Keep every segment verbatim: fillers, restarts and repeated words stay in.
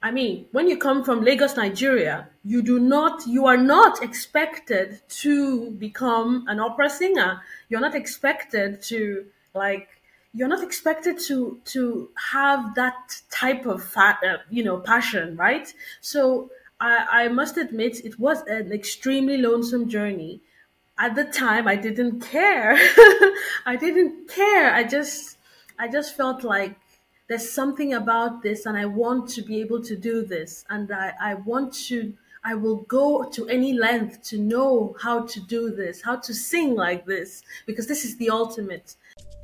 I mean, when you come from Lagos, Nigeria, you do not, you are not expected to become an opera singer. You're not expected to like, you're not expected to to have that type of fa- uh, you know passion, right? So I, I must admit, it was an extremely lonesome journey. At the time, I didn't care. I didn't care. I just I just felt like there's something about this and I want to be able to do this, and I, I want to I will go to any length to know how to do this, how to sing like this, because this is the ultimate.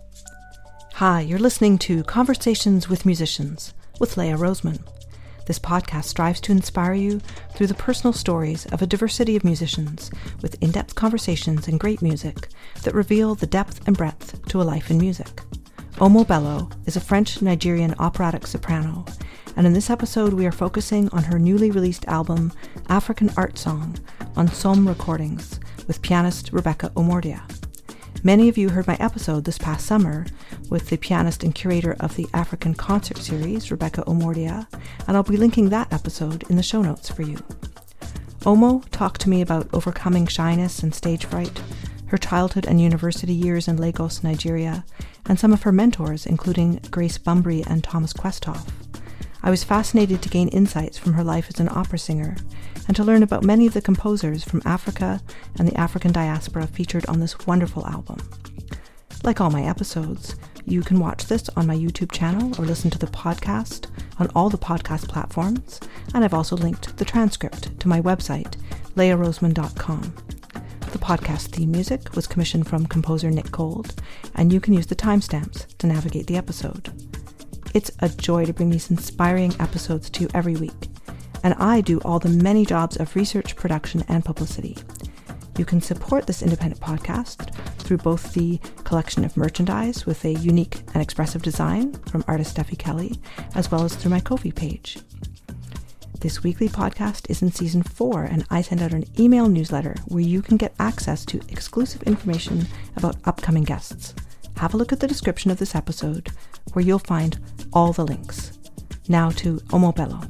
Hi, you're listening to Conversations with Musicians with Leah Roseman. This podcast strives to inspire you through the personal stories of a diversity of musicians with in-depth conversations and great music that reveal the depth and breadth to a life in music. Omo Bello is a French-Nigerian operatic soprano, and in this episode we are focusing on her newly released album, African Art Song, on Somme Recordings, with pianist Rebecca Omordia. Many of you heard my episode this past summer with the pianist and curator of the African Concert Series, Rebecca Omordia, and I'll be linking that episode in the show notes for you. Omo talked to me about overcoming shyness and stage fright, her childhood and university years in Lagos, Nigeria, and some of her mentors, including Grace Bumbry and Thomas Questhoff. I was fascinated to gain insights from her life as an opera singer and to learn about many of the composers from Africa and the African diaspora featured on this wonderful album. Like all my episodes, you can watch this on my YouTube channel or listen to the podcast on all the podcast platforms, and I've also linked the transcript to my website, leah roseman dot com. The podcast theme music was commissioned from composer Nick Gold, and you can use the timestamps to navigate the episode. It's a joy to bring these inspiring episodes to you every week, and I do all the many jobs of research, production, and publicity. You can support this independent podcast through both the collection of merchandise with a unique and expressive design from artist Steffi Kelly, as well as through my Ko-fi page. This weekly podcast is in season four, and I send out an email newsletter where you can get access to exclusive information about upcoming guests. Have a look at the description of this episode, where you'll find all the links. Now to Omo Bello.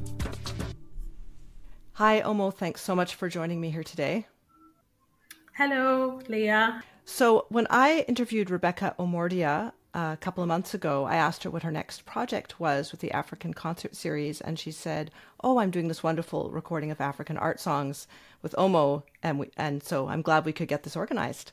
Hi, Omo. Thanks so much for joining me here today. Hello, Leah. So when I interviewed Rebecca Omordia a couple of months ago, I asked her what her next project was with the African Concert Series, and she said, oh, I'm doing this wonderful recording of African art songs with Omo, and we, and so I'm glad we could get this organized.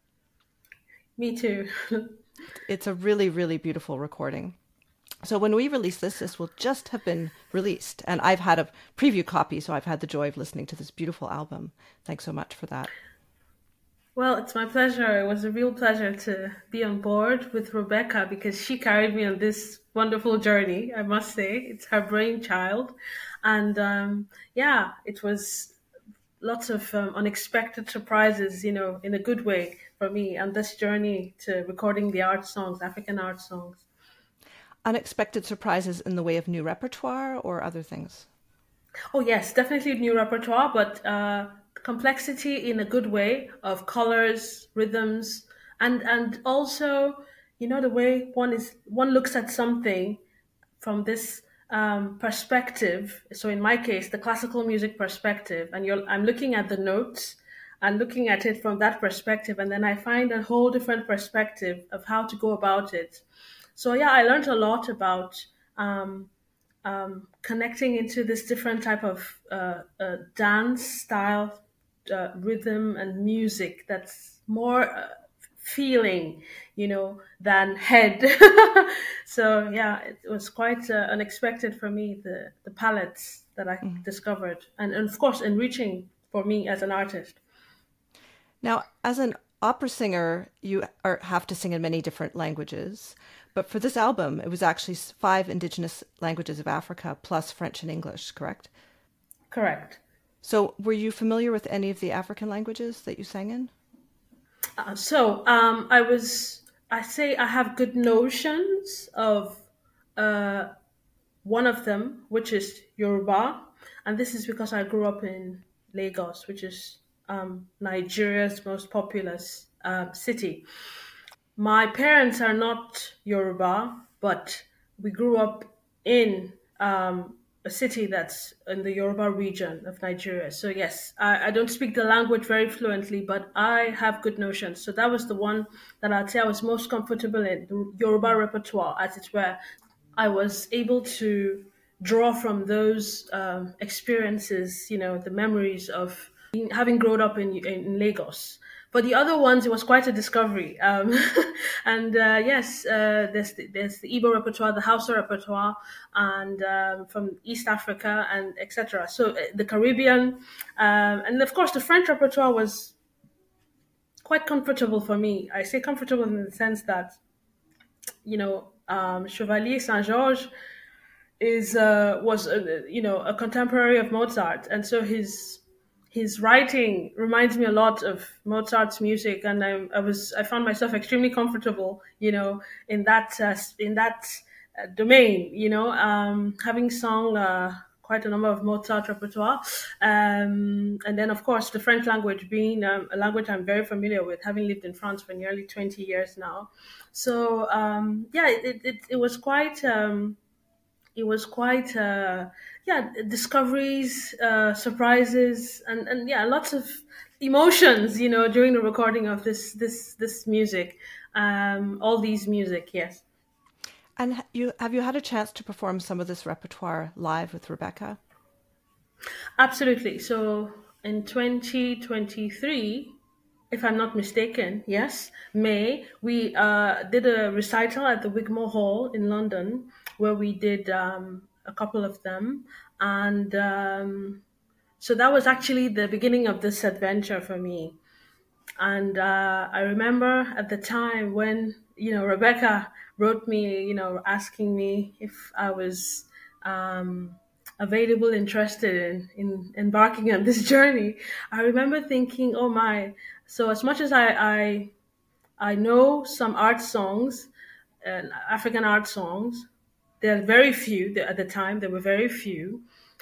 Me too. It's a really, really beautiful recording. So when we release this, this will just have been released, and I've had a preview copy, so I've had the joy of listening to this beautiful album. Thanks so much for that. Well, it's my pleasure. It was a real pleasure to be on board with Rebecca because she carried me on this wonderful journey, I must say. It's her brainchild. And um, yeah, it was lots of um, unexpected surprises, you know, in a good way for me, and this journey to recording the art songs, African art songs. Unexpected surprises in the way of new repertoire or other things? Oh, yes, definitely new repertoire, but uh, complexity in a good way of colors, rhythms, and and also, you know, the way one is one looks at something from this um, perspective. So in my case, the classical music perspective, and you're, I'm looking at the notes and looking at it from that perspective, and then I find a whole different perspective of how to go about it. So yeah, I learned a lot about um, um, connecting into this different type of uh, uh, dance style, uh, rhythm, and music that's more uh, feeling, you know, than head. So yeah, it was quite uh, unexpected for me, the the palettes that I mm. discovered, and, and of course enriching for me as an artist. Now, as an opera singer, you are, have to sing in many different languages. But for this album, it was actually five indigenous languages of Africa plus French and English, correct? Correct. So were you familiar with any of the African languages that you sang in? Uh, so um, I was, I say I have good notions of uh, one of them, which is Yoruba. And this is because I grew up in Lagos, which is um, Nigeria's most populous uh, city. My parents are not Yoruba, but we grew up in um, a city that's in the Yoruba region of Nigeria. So yes, I, I don't speak the language very fluently, but I have good notions. So that was the one that I'd say I was most comfortable in, the Yoruba repertoire, as it were. I was able to draw from those um, experiences, you know, the memories of being, having grown up in, in Lagos. For the other ones, it was quite a discovery. Um, and uh, yes, uh, there's the, there's the Igbo repertoire, the Hausa repertoire, and um, from East Africa, and et cetera. So uh, the Caribbean, um, and of course the French repertoire was quite comfortable for me. I say comfortable in the sense that, you know, um, Chevalier Saint Georges is uh, was uh, you know, a contemporary of Mozart, and so his his writing reminds me a lot of Mozart's music, and I, I was I found myself extremely comfortable, you know, in that uh, in that uh, domain, you know, um, having sung uh, quite a number of Mozart repertoire, um, and then of course the French language being um, a language I'm very familiar with, having lived in France for nearly twenty years now. So um, yeah, it, it it was quite. Um, it was quite uh, yeah, discoveries, uh, surprises, and, and yeah, lots of emotions, you know, during the recording of this this this music, um, all these music. Yes. And you have you had a chance to perform some of this repertoire live with Rebecca? Absolutely. So in twenty twenty-three, if I'm not mistaken, yes, May, we uh, did a recital at the Wigmore Hall in London, where we did um, a couple of them. And um, so that was actually the beginning of this adventure for me. And uh, I remember at the time when, you know, Rebecca wrote me, you know, asking me if I was um, available, interested in, in embarking on this journey. I remember thinking, oh my, so as much as I, I, I know some art songs, uh, African art songs, there are very few, at the time there were very few,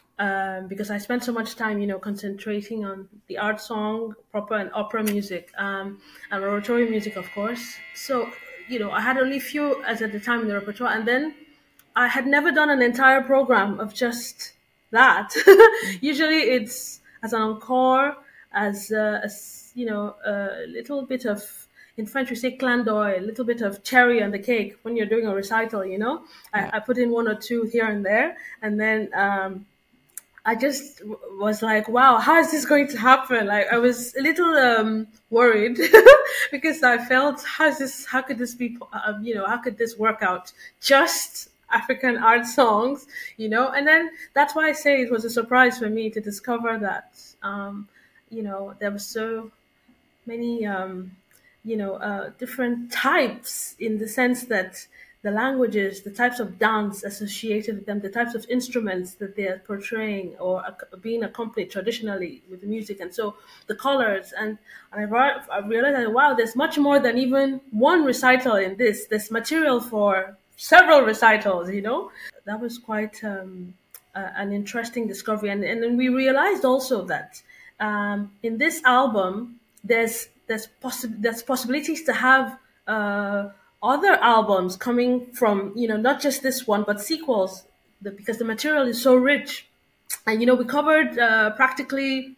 um, because I spent so much time, you know, concentrating on the art song, proper and opera music, um, and oratory music, of course. So, you know, I had only few as at the time in the repertoire, and then I had never done an entire program of just that. Usually, it's as an encore, as, uh, as you know, a little bit of, in French we say clin d'oeil, a little bit of cherry on the cake when you're doing a recital. You know, Yeah. I, I put in one or two here and there, and then. Um, I just was like, wow, how is this going to happen? Like, I was a little um, worried because I felt, how is this, how could this be, um, you know, how could this work out? Just African art songs, you know? And then that's why I say it was a surprise for me to discover that, um, you know, there were so many, um, you know, uh, different types, in the sense that the languages, the types of dance associated with them, the types of instruments that they are portraying or ac- being accompanied traditionally with the music, and so the colors. And, and I, re- I realized that, wow, there's much more than even one recital in this. There's material for several recitals, you know? That was quite um, uh, an interesting discovery. And, and then we realized also that um, in this album, there's there's possi- there's possibilities to have uh, other albums coming from, you know, not just this one but sequels, the, because the material is so rich. And you know, we covered uh, practically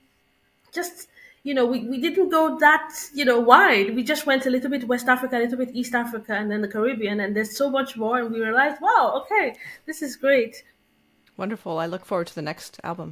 just, you know, we, we didn't go that, you know, wide. We just went a little bit West Africa, a little bit East Africa, and then the Caribbean, and there's so much more. And we realized, wow, okay, this is great. Wonderful. I look forward to the next album.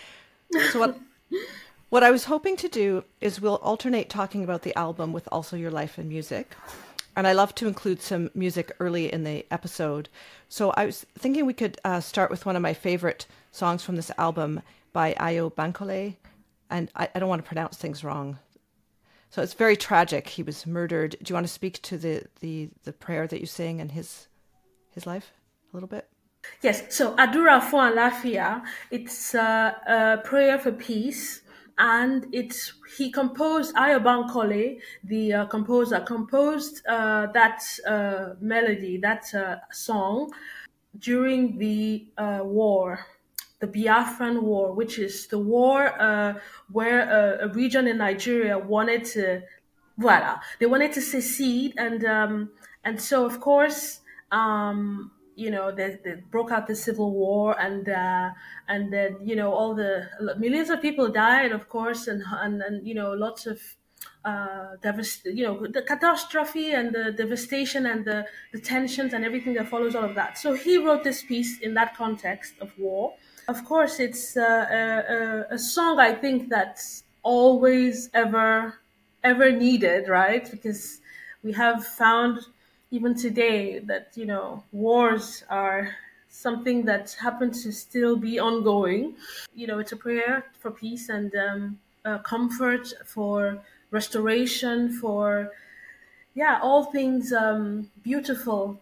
So what what I was hoping to do is we'll alternate talking about the album with also your life and music. And I love to include some music early in the episode. So I was thinking we could uh, start with one of my favorite songs from this album by Ayo Bankole. And I, I don't want to pronounce things wrong. So it's very tragic. He was murdered. Do you want to speak to the, the, the prayer that you sing and his his life a little bit? Yes, so Adura Fo Lafia, it's uh, a prayer for peace. And it's he composed, Ayo Bankole, the uh, composer, composed uh, that uh, melody, that uh, song during the uh, war, the Biafran War, which is the war uh, where a, a region in Nigeria wanted to, voila, they wanted to secede, and um, and so of course. Um, you know, they, they broke out the civil war, and uh, and then, you know, all the millions of people died, of course, and and, and you know, lots of uh, devast- you know, the catastrophe and the devastation and the, the tensions and everything that follows all of that. So he wrote this piece in that context of war. Of course, it's uh, a, a, a song I think that's always ever ever needed, right? Because we have found even today that, you know, wars are something that happens to still be ongoing. You know, it's a prayer for peace and um, uh, comfort, for restoration, for, yeah, all things um, beautiful.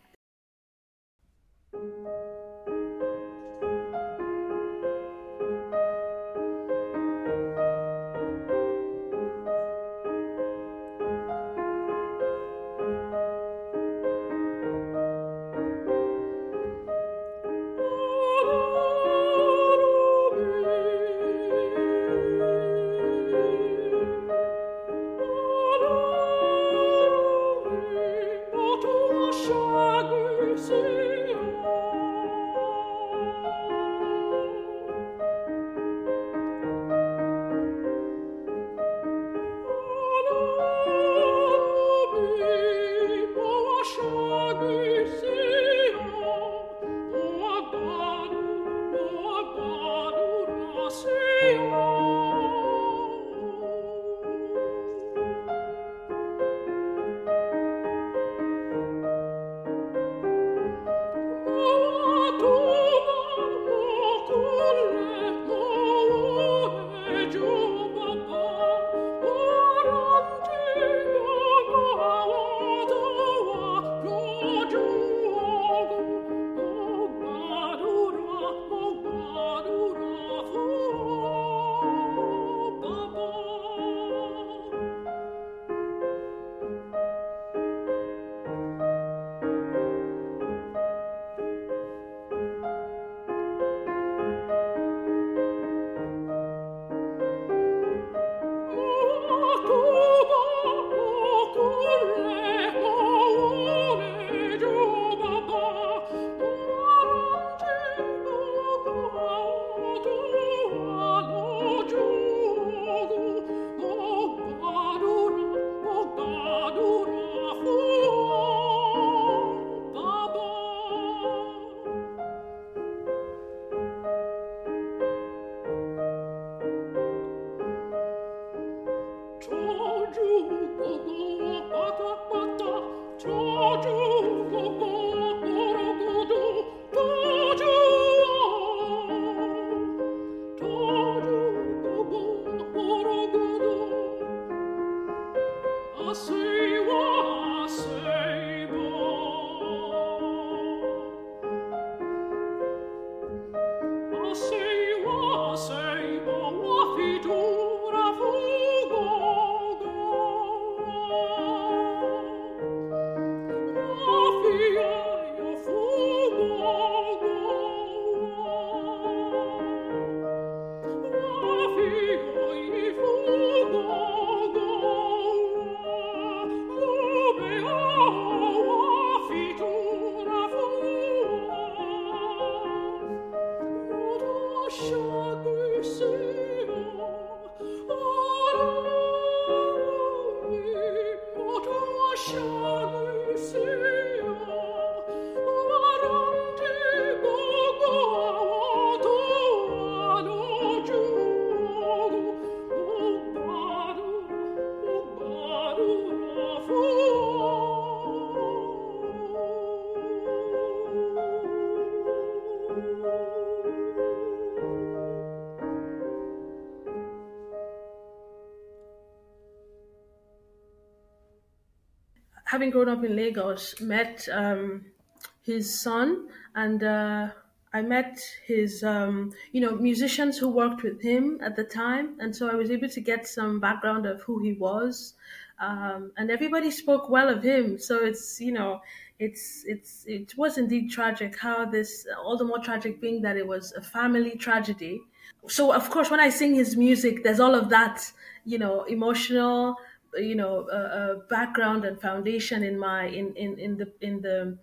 Having grown up in Lagos, met um, his son, and uh, I met his, um, you know, musicians who worked with him at the time, and so I was able to get some background of who he was, um, and everybody spoke well of him. So it's, you know, it's it's it was indeed tragic. How this, all the more tragic being that it was a family tragedy. So of course, when I sing his music, there's all of that, you know, emotional, you know, uh, uh, background and foundation in my in, in in the in the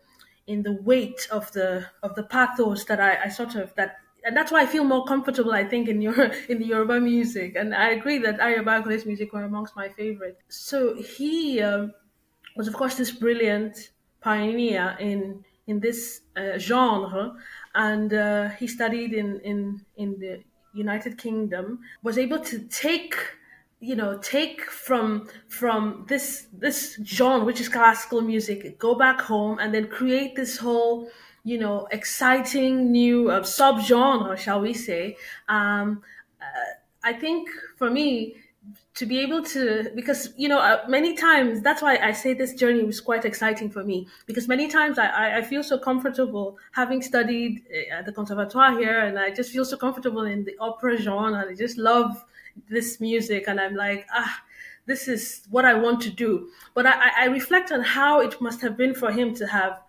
in the weight of the of the pathos that I, I sort of that and that's why I feel more comfortable, I think, in your in the Yoruba music. And I agree that Ayo Bankole music were amongst my favorite. So he um, was, of course, this brilliant pioneer in in this uh, genre, and uh, he studied in in in the United Kingdom. Was able to take you know take from from this this genre, which is classical music, go back home and then create this whole you know exciting new uh, subgenre, shall we say. um uh, I think for me, to be able to, because you know uh, many times, that's why I say this journey was quite exciting for me, because many times I, I I feel so comfortable having studied uh, at the conservatoire here, and I just feel so comfortable in the opera genre. I just love this music, and I'm like, ah, this is what I want to do. But I, I I reflect on how it must have been for him to have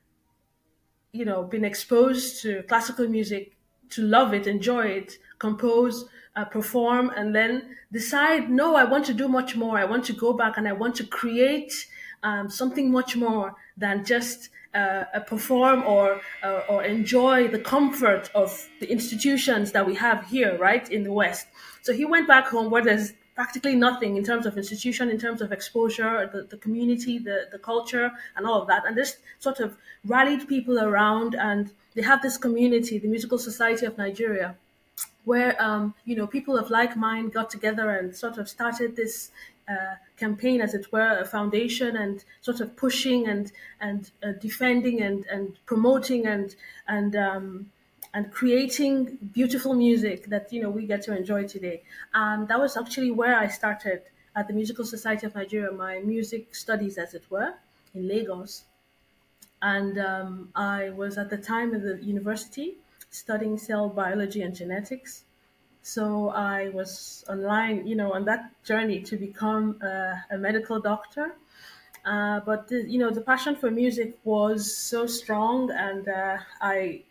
you know been exposed to classical music, to love it, enjoy it, compose, uh, perform, and then decide, no, I want to do much more. I want to go back and I want to create um, something much more than just uh, a perform or uh, or enjoy the comfort of the institutions that we have here, right, in the West. So he went back home where there's practically nothing in terms of institution, in terms of exposure, the, the community, the, the culture, and all of that. And this sort of rallied people around, and they have this community, the Musical Society of Nigeria, where um, you know people of like mind got together and sort of started this uh, campaign, as it were, a foundation, and sort of pushing and and uh, defending and and promoting and and um, and creating beautiful music that you know we get to enjoy today. And that was actually where I started at the Musical Society of Nigeria, my music studies, as it were, in Lagos. And um, I was at the time in the university studying cell biology and genetics. So I was online, you know, on that journey to become a, a medical doctor. Uh, but the, you know, the passion for music was so strong, and uh, I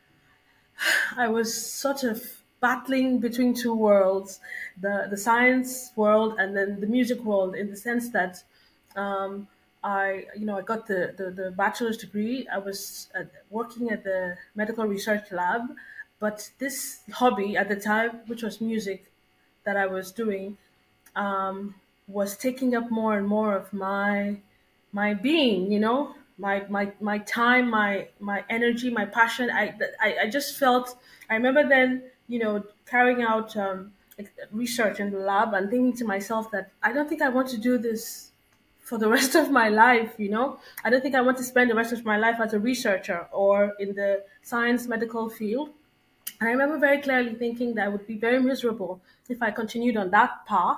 I was sort of battling between two worlds, the the science world and then the music world, in the sense that um, I, you know, I got the, the, the bachelor's degree. I was uh, working at the medical research lab, but this hobby at the time, which was music that I was doing, um, was taking up more and more of my my being, you know, my my my time, my my energy, my passion. I I, I just felt. I remember then, you know, carrying out um, like, research in the lab and thinking to myself that I don't think I want to do this for the rest of my life. You know, I don't think I want to spend the rest of my life as a researcher or in the science medical field. And I remember very clearly thinking that I would be very miserable if I continued on that path.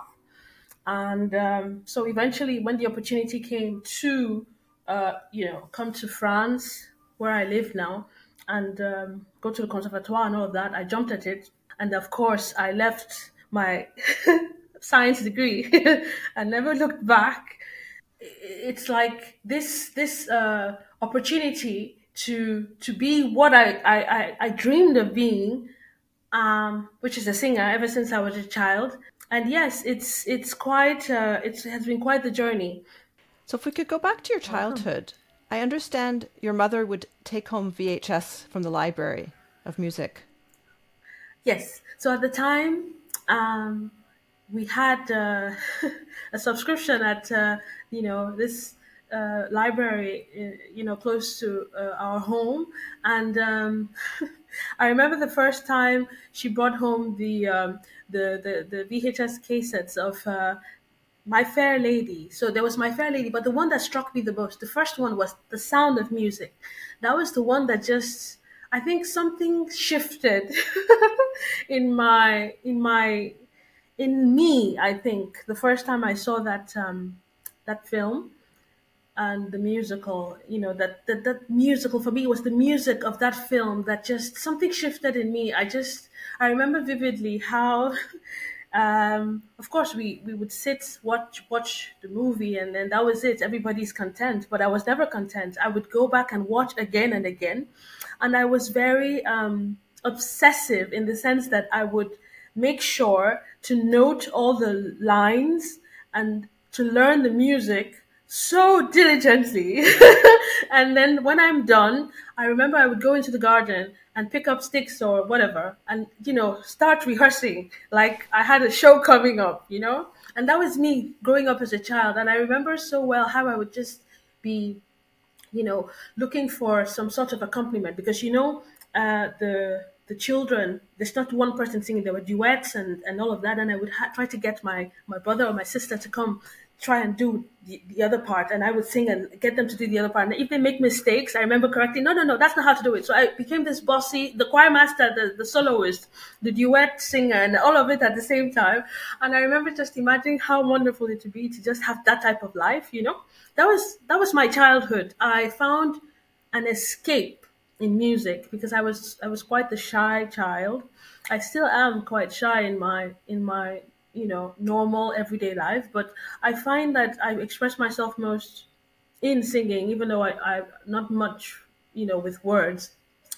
And um, so eventually, when the opportunity came to, uh, you know, come to France, where I live now, and um, go to the conservatoire and all of that, I jumped at it. And of course, I left my science degree and never looked back. It's like this this uh, opportunity to to be what I, I, I, I dreamed of being, um, which is a singer ever since I was a child. And yes, it's it's quite uh, it's, it has been quite the journey. So if we could go back to your Welcome. childhood, I understand your mother would take home V H S from the library of music. Yes. So at the time, um, we had uh, a subscription at uh, you know this uh, library, uh, you know, close to uh, our home, and um, I remember the first time she brought home the um, the, the the V H S cassettes of. Uh, My Fair Lady. So there was My Fair Lady, but the one that struck me the most, the first one, was The Sound of Music. That was the one that just, I think something shifted in my, in my, in me. I think the first time I saw that um, that film and the musical, you know, that, that that musical for me was the music of that film that just something shifted in me. I just, I remember vividly how. Um, of course, we, we would sit, watch watch the movie, and then that was it. Everybody's content, but I was never content. I would go back and watch again and again, and I was very um, obsessive in the sense that I would make sure to note all the lines and to learn the music so diligently. And then when I'm done, I remember I would go into the garden and pick up sticks or whatever and, you know, start rehearsing like I had a show coming up, you know? And that was me growing up as a child. And I remember so well how I would just be, you know, looking for some sort of accompaniment because, you know, uh, the the children, there's not one person singing, there were duets and, and all of that. And I would ha- try to get my, my brother or my sister to come try and do the, the other part. And I would sing and get them to do the other part. And if they make mistakes, I remember correcting, no, no, no, that's not how to do it. So I became this bossy, the choir master, the, the soloist, the duet singer, and all of it at the same time. And I remember just imagining how wonderful it would be to just have that type of life, you know? That was that was my childhood. I found an escape in music because I was I was quite the shy child. I still am quite shy in my in my you know normal everyday life, but I find that I express myself most in singing, even though I I not much you know with words.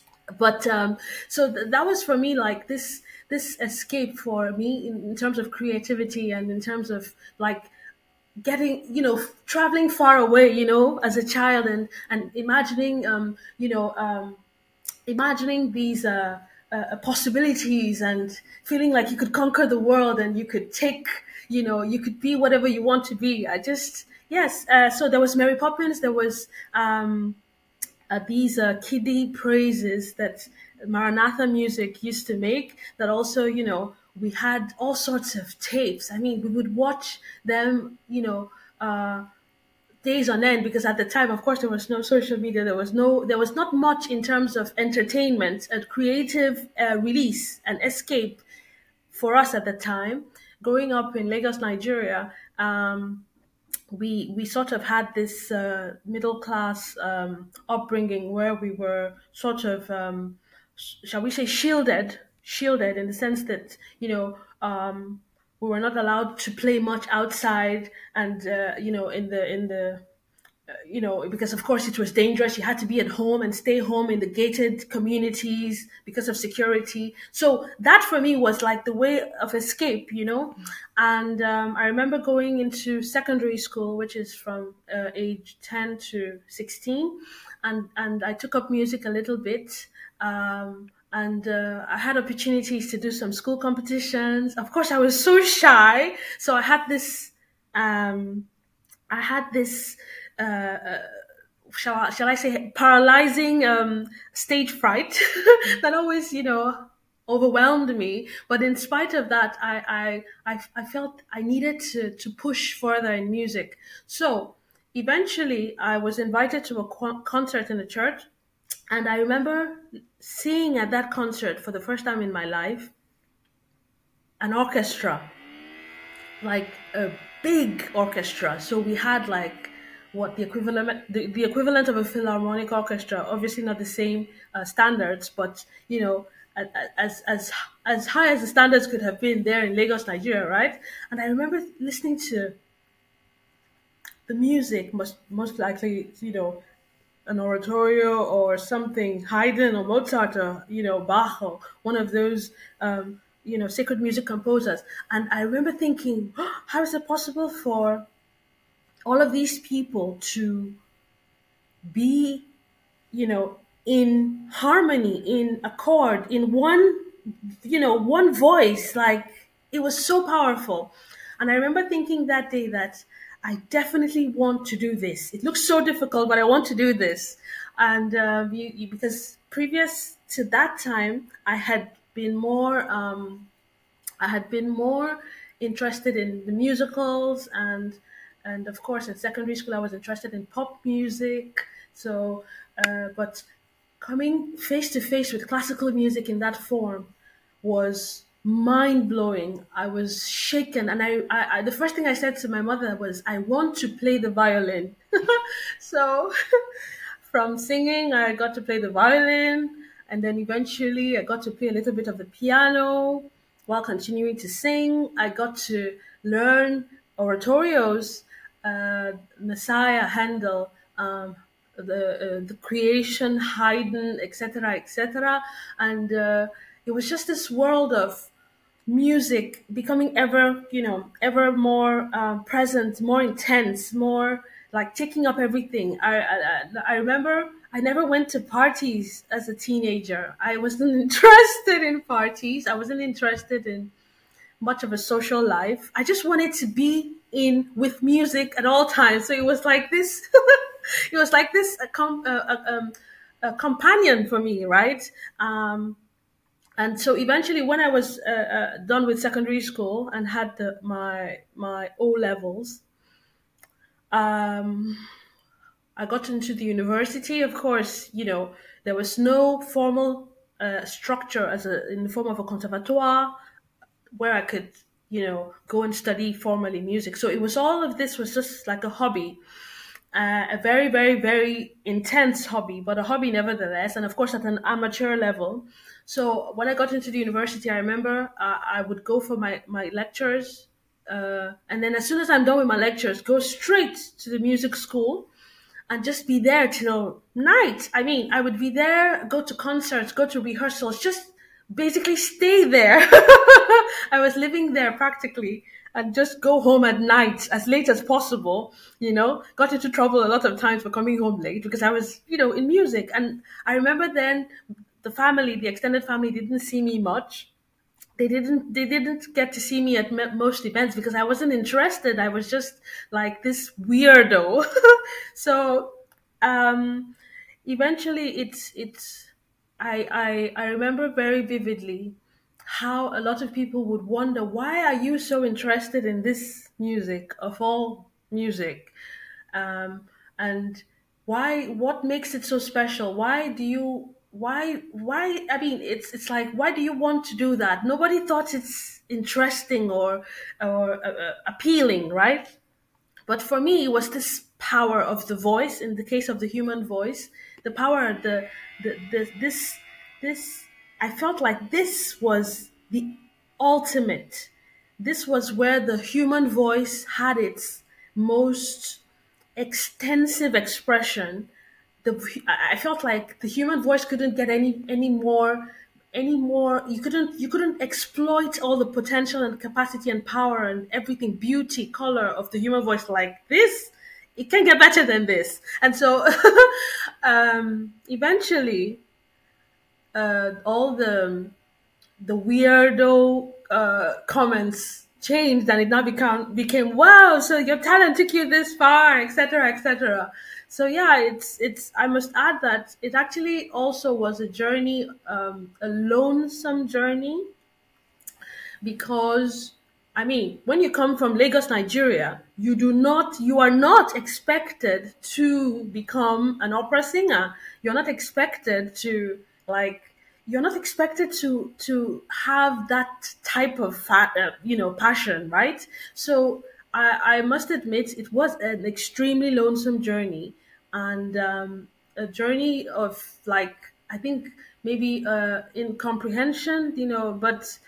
But um, so th- that was for me like this this escape for me in, in terms of creativity and in terms of like getting you know traveling far away you know as a child and and imagining um you know um imagining these uh, uh possibilities and feeling like you could conquer the world and you could take you know you could be whatever you want to be. I just yes uh, So there was Mary Poppins, there was um uh, these uh, kiddie praises that Maranatha Music used to make. That also, you know, we had all sorts of tapes. I mean, we would watch them, you know, uh, days on end because at the time, of course, there was no social media. There was no, there was not much in terms of entertainment and creative uh, release and escape for us at the time. Growing up in Lagos, Nigeria, um, we we sort of had this uh, middle class um, upbringing where we were sort of um, sh- shall we say shielded shielded in the sense that you know um, we were not allowed to play much outside and uh, you know in the in the you know, because of course it was dangerous. You had to be at home and stay home in the gated communities because of security. So that for me was like the way of escape, you know. And um, I remember going into secondary school, which is from uh, age ten to sixteen, and and I took up music a little bit. Um, and uh, I had opportunities to do some school competitions. Of course, I was so shy, so I had this. Um, I had this, uh, uh, shall I, shall I say, paralyzing um, stage fright that always, you know, overwhelmed me. But in spite of that, I, I, I, I felt I needed to, to push further in music. So eventually, I was invited to a co- concert in the church, and I remember seeing at that concert for the first time in my life an orchestra, like a big orchestra. So we had like what the equivalent the, the equivalent of a philharmonic orchestra. Obviously not the same uh, standards, but you know a- a- as as as high as the standards could have been there in Lagos, Nigeria, right? And I remember listening to the music, most most likely you know an oratorio or something, Haydn or Mozart or you know Bach or one of those um, you know sacred music composers. And I remember thinking, oh, how is it possible for all of these people to be you know in harmony, in accord, in one you know one voice? Like it was so powerful. And I remember thinking that day that I definitely want to do this. It looks so difficult, but I want to do this. And um, you, you, because previous to that time I had been more um, I had been more interested in the musicals and and of course in secondary school I was interested in pop music. So, uh, but coming face to face with classical music in that form was mind blowing. I was shaken, and I, I, I the first thing I said to my mother was, "I want to play the violin." So, from singing, I got to play the violin, and then eventually I got to play a little bit of the piano while continuing to sing. I got to learn oratorios, uh, Messiah, Handel, um, the uh, the creation, Haydn, et cetera, et cetera, and uh, it was just this world of music becoming ever, you know, ever more uh, present, more intense, more. like taking up everything. I, I I remember I never went to parties as a teenager. I wasn't interested in parties. I wasn't interested in much of a social life. I just wanted to be in with music at all times. So it was like this. It was like this a, com, a, a, um, a companion for me, right? Um, and so eventually, when I was uh, uh, done with secondary school and had the, my my O levels, um, I got into the university. Of course, you know there was no formal uh, structure as a in the form of a conservatoire where I could, you know, go and study formally music. So it was all of this was just like a hobby, uh, a very, very, very intense hobby, but a hobby nevertheless. And of course, at an amateur level. So when I got into the university, I remember uh, I would go for my, my lectures. Uh, and then as soon as I'm done with my lectures, go straight to the music school and just be there till night. I mean, I would be there, go to concerts, go to rehearsals, just basically stay there. I was living there practically and just go home at night as late as possible, you know, got into trouble a lot of times for coming home late because I was, you know, in music. And I remember then the family, the extended family didn't see me much. They didn't they didn't get to see me at me- most events because I wasn't interested. I was just like this weirdo. So um eventually it's it's I, I I remember very vividly how a lot of people would wonder, why are you so interested in this music of all music, um, and why, what makes it so special? Why do you why why I mean, it's it's like, why do you want to do that? Nobody thought it's interesting or or uh, uh, appealing, right? But for me, it was this power of the voice. In the case of the human voice, the power, the the, the this this I felt like this was the ultimate. This was where the human voice had its most extensive expression. The I felt like the human voice couldn't get any any more any more you couldn't you couldn't exploit all the potential and capacity and power and everything, beauty, color of the human voice like this. It can get better than this. And so um eventually uh all the the weirdo uh, comments changed, and it now become became, wow, so your talent took you this far, etc., etc. So yeah, it's it's I must add that it actually also was a journey, um, a lonesome journey, because I mean, when you come from Lagos, Nigeria, you do not you are not expected to become an opera singer. You're not expected to, like, you're not expected to to have that type of fa- uh, you know passion, right? So I, I must admit it was an extremely lonesome journey, and um, a journey of, like, I think maybe uh, incomprehension, you know, but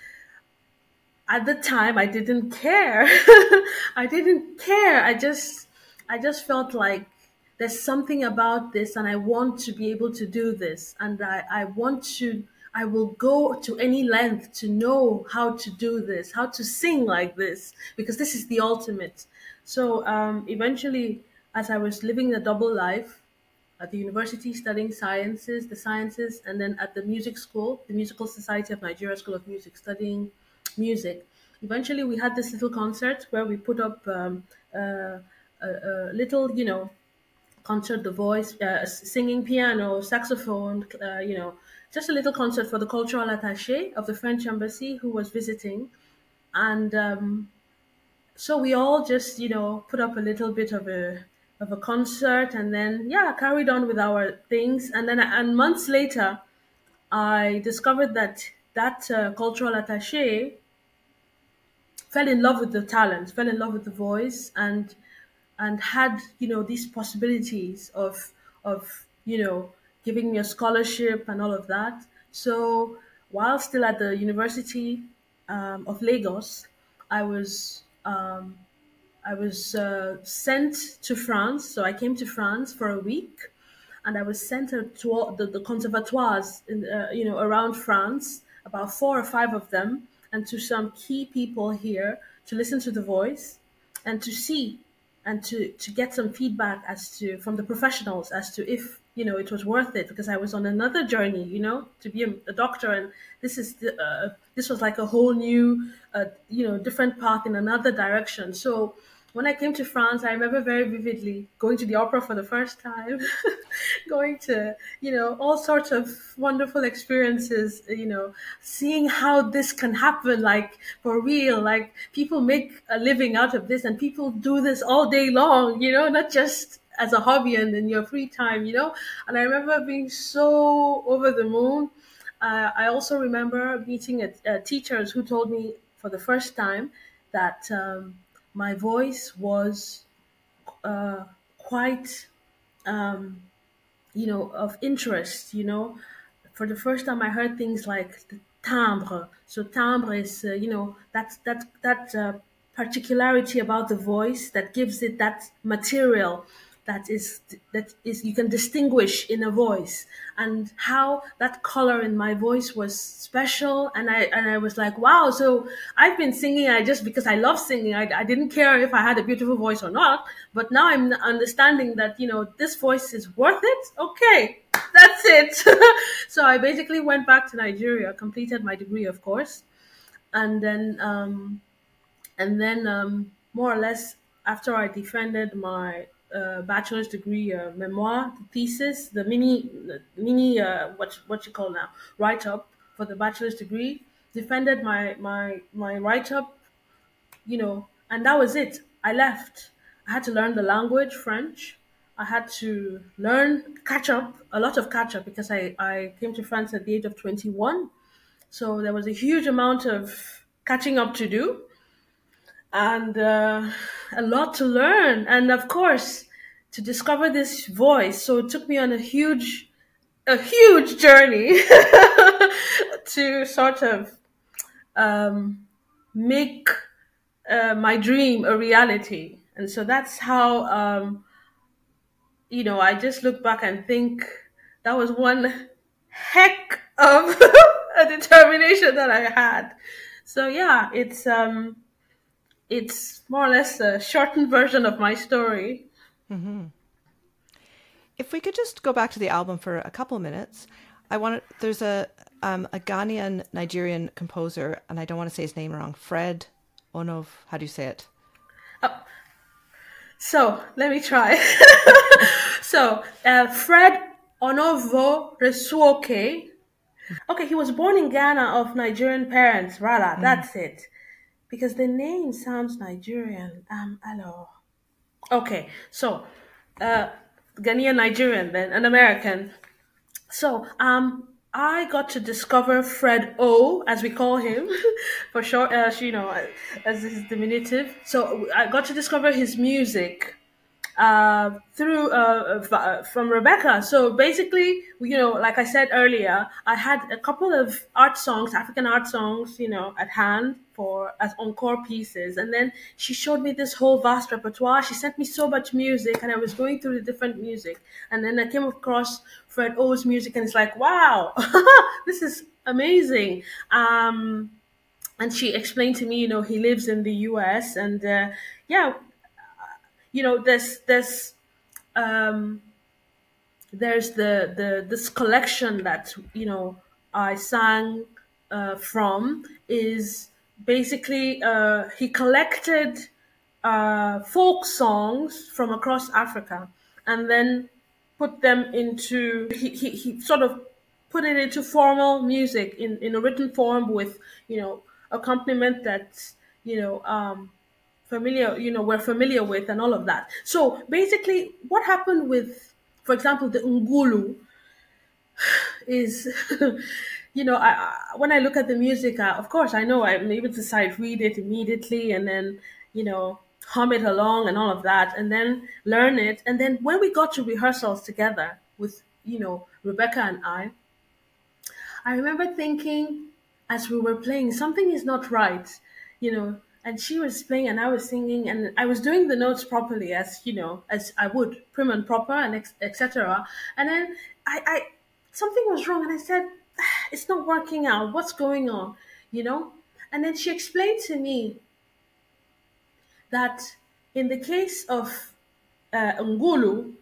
at the time I didn't care. I didn't care. I just I just felt like there's something about this and I want to be able to do this, and I, I want to I will go to any length to know how to do this, how to sing like this, because this is the ultimate. So um, eventually, as I was living a double life, at the university studying sciences, the sciences, and then at the music school, the Musical Society of Nigeria School of Music, studying music. Eventually, we had this little concert where we put up um, uh, a, a little, you know, concert, the voice, uh, singing, piano, saxophone, uh, you know, just a little concert for the cultural attaché of the French embassy who was visiting. And um, so we all just, you know, put up a little bit of a of a concert, and then yeah, carried on with our things. And then and months later, I discovered that that uh, cultural attaché fell in love with the talent, fell in love with the voice, and and had, you know, these possibilities of of you know giving me a scholarship and all of that. So while still at the University um, of Lagos, I was um, I was uh, sent to France. So I came to France for a week, and I was sent to to all the, the conservatoires in uh, you know around France, about four or five of them, and to some key people here to listen to the voice and to see. and to to get some feedback as to from the professionals as to if you know it was worth it, because I was on another journey, you know, to be a, a doctor, and this is the, uh, this was like a whole new, uh, you know, different path in another direction. So when I came to France, I remember very vividly going to the opera for the first time, going to, you know, all sorts of wonderful experiences, you know, seeing how this can happen, like for real, like people make a living out of this and people do this all day long, you know, not just as a hobby and in your free time, you know. And I remember being so over the moon. Uh, I also remember meeting a, a teachers who told me for the first time that um, my voice was uh, quite, um, you know, of interest. You know, for the first time, I heard things like the timbre. So timbre is, uh, you know, that that that uh, particularity about the voice that gives it that material that is that is you can distinguish in a voice, and how that color in my voice was special. And i and I was like, wow, so I've been singing I just because I love singing. I, I didn't care if I had a beautiful voice or not, but now I'm understanding that, you know, this voice is worth it. Okay, that's it. So I basically went back to Nigeria, completed my degree, of course, and then um and then um, more or less after I defended my uh, bachelor's degree, uh, memoir, the thesis, the mini, the mini, uh, what what you call now, write up for the bachelor's degree, defended my my my write up, you know, and that was it. I left. I had to learn the language, French. I had to learn catch up, a lot of catch up, because I I came to France at the age of twenty-one, so there was a huge amount of catching up to do, and uh, a lot to learn, and of course to discover this voice. So it took me on a huge a huge journey to sort of um, make uh, my dream a reality. And so that's how, um, you know, I just look back and think that was one heck of a determination that I had. So yeah, it's um it's more or less a shortened version of my story. If we could just go back to the album for a couple of minutes, I want to, there's a um, a Ghanaian Nigerian composer, and I don't want to say his name wrong. Fred Onov, how do you say it? So let me try. so uh, Fred Onovo Resuoke. Okay, he was born in Ghana of Nigerian parents. Rather, that's it. Because the name sounds Nigerian. Um, hello. Okay, so uh, Ghanaian Nigerian, then an American. So um, I got to discover Fred O, as we call him, for short, uh, you know, as his diminutive. So I got to discover his music uh, through uh, uh, from Rebecca. So basically, you know, like I said earlier, I had a couple of art songs, African art songs, you know, at hand for as encore pieces, and then she showed me this whole vast repertoire. She sent me so much music, and I was going through the different music, and then I came across Fred O's music, and it's like, wow, this is amazing. Um, and she explained to me, you know, he lives in the U S, and uh, yeah, you know, there's there's um, there's the the this collection that, you know, I sang uh, from is basically uh, he collected uh, folk songs from across Africa, and then put them into he, he, he sort of put it into formal music in, in a written form with, you know, accompaniment that, you know, um, familiar, you know, we're familiar with, and all of that. So basically what happened with, for example, the Ngulu is, you know, I, I, when I look at the music, uh, of course, I know I'm able to sight read it immediately, and then, you know, hum it along and all of that, and then learn it. And then when we got to rehearsals together with, you know, Rebecca and I, I remember thinking as we were playing, something is not right, you know. And she was playing and I was singing, and I was doing the notes properly, as you know, as I would, prim and proper, and et cetera. And then I, I, something was wrong, and I said, "Ah, it's not working out. What's going on?" You know. And then she explained to me that In the case of uh, ngulu,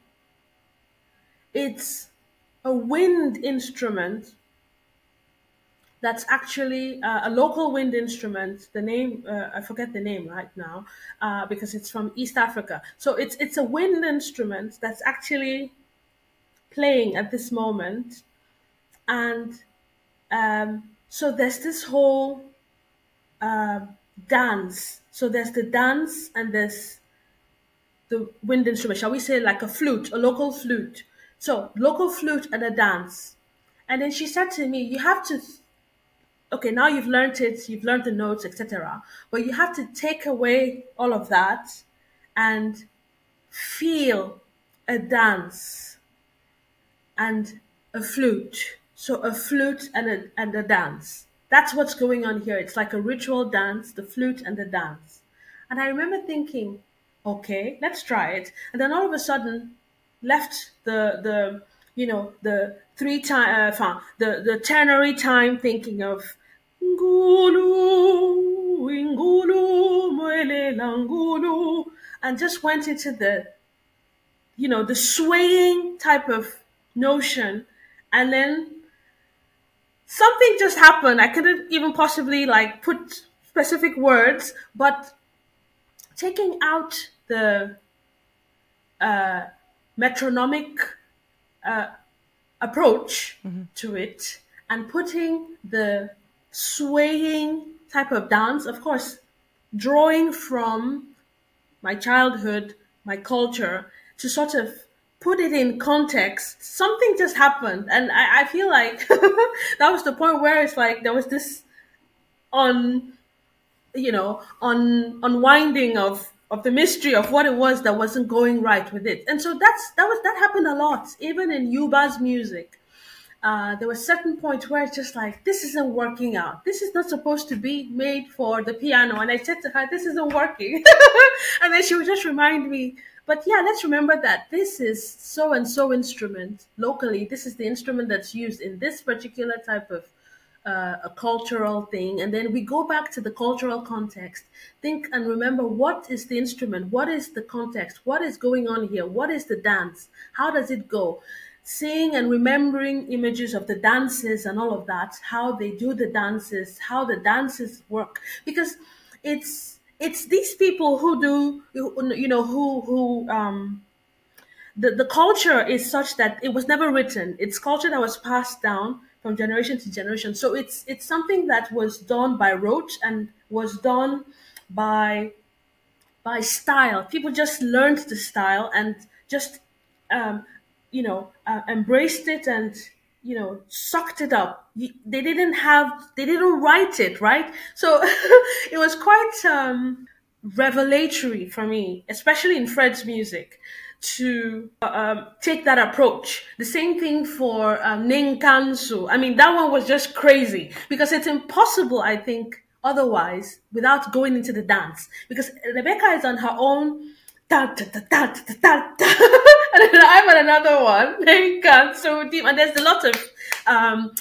it's a wind instrument that's actually uh, a local wind instrument. The name, uh, I forget the name right now, uh, because it's from East Africa. So it's it's a wind instrument that's actually playing at this moment, and um, so there's this whole uh, dance. So there's the dance, and there's the wind instrument. Shall we say like a flute, a local flute? So local flute and a dance. And then she said to me, "You have to okay, now you've learned it, you've learned the notes, et cetera. But you have to take away all of that and feel a dance and a flute. So a flute and a and a dance. That's what's going on here. It's like a ritual dance, the flute and the dance." And I remember thinking, okay, let's try it. And then all of a sudden, left the the you know the three time uh, the the ternary time, thinking of Ngulu, Ngulu, Mwelela Ngulu, and just went into the you know the swaying type of notion, and then something just happened. I couldn't even possibly like put specific words, but taking out the uh, metronomic uh, approach mm-hmm. to it, and putting the swaying type of dance, of course, drawing from my childhood, my culture, to sort of put it in context, something just happened. And I, I feel like that was the point where it's like there was this on, you know, on unwinding of of the mystery of what it was that wasn't going right with it. And so that's that was that happened a lot, even in Yuba's music. Uh, there was certain points where it's just like, this isn't working out. This is not supposed to be made for the piano. And I said to her, this isn't working. And then she would just remind me, but yeah, let's remember that this is so and so instrument locally. This is the instrument that's used in this particular type of uh, a cultural thing. And then we go back to the cultural context. Think and remember, what is the instrument? What is the context? What is going on here? What is the dance? How does it go? Seeing and remembering images of the dances and all of that, how they do the dances, how the dances work, because it's it's these people who do, you know, who who um, the the culture is such that it was never written. It's culture that was passed down from generation to generation. So it's it's something that was done by rote and was done by by style. People just learned the style and just um, you know, uh, embraced it and, you know, sucked it up. They didn't have, they didn't write it, right? So it was quite um, revelatory for me, especially in Fred's music, to um, take that approach. The same thing for um, Ninkansu. I mean, that one was just crazy because it's impossible, I think, otherwise without going into the dance, because Rebecca is on her own. Da, da, da, da, da, da, da. And then I'm on another one. They got so deep, and there's a lot of um,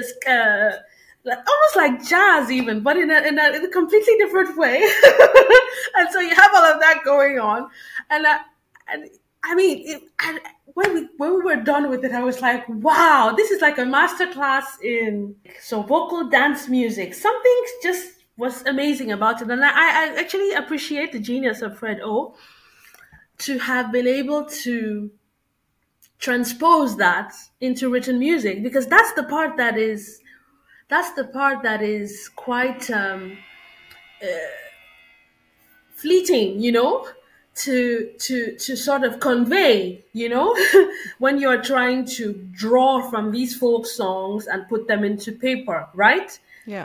uh, almost like jazz, even, but in a, in a, in a completely different way. And so you have all of that going on, and uh, and I mean, it, and when we when we were done with it, I was like, wow, this is like a masterclass in so vocal dance music. Something just was amazing about it, and I, I actually appreciate the genius of Fred O, to have been able to transpose that into written music, because that's the part that is that's the part that is quite um, uh, fleeting, you know, to to to sort of convey, you know, when you're trying to draw from these folk songs and put them into paper, right? Yeah.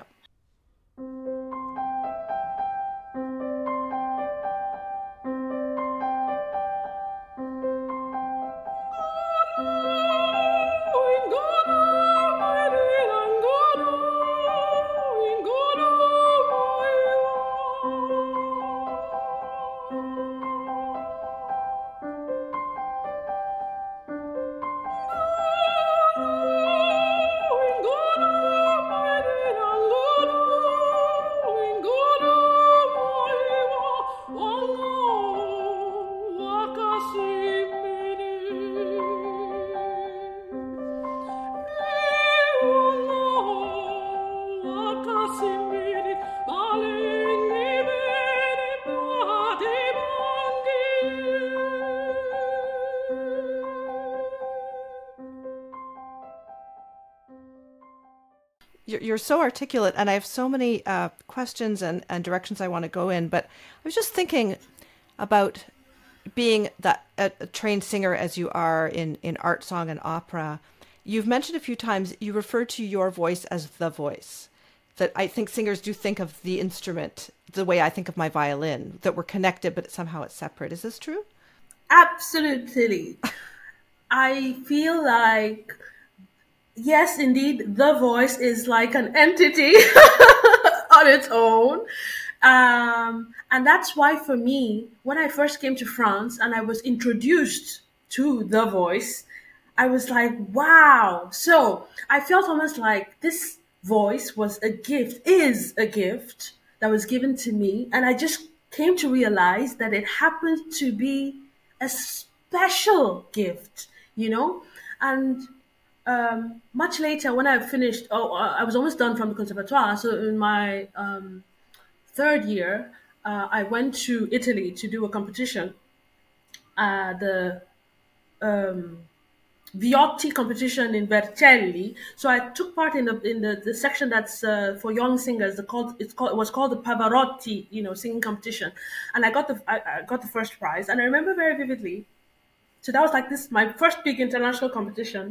you're, you're so articulate, and I have so many uh, questions and, and directions I want to go in. But I was just thinking about being that a, a trained singer as you are in, in art song and opera. You've mentioned a few times you refer to your voice as the voice. That I think singers do think of the instrument the way I think of my violin, that we're connected, but somehow it's separate. Is this true? Absolutely. I feel like, yes, indeed, the voice is like an entity on its own. Um, and that's why for me, when I first came to France and I was introduced to the voice, I was like, wow. So I felt almost like this voice was a gift, is a gift that was given to me. And I just came to realize that it happened to be a special gift, you know? And um, much later when I finished, oh, I was almost done from the Conservatoire. So in my um, third year, uh, I went to Italy to do a competition. Uh, the um, Viotti competition in Vercelli. So I took part in the in the, the section that's uh, for young singers. The called it's called it was called the Pavarotti, you know, singing competition, and I got the I, I got the first prize, and I remember very vividly. So that was like this my first big international competition.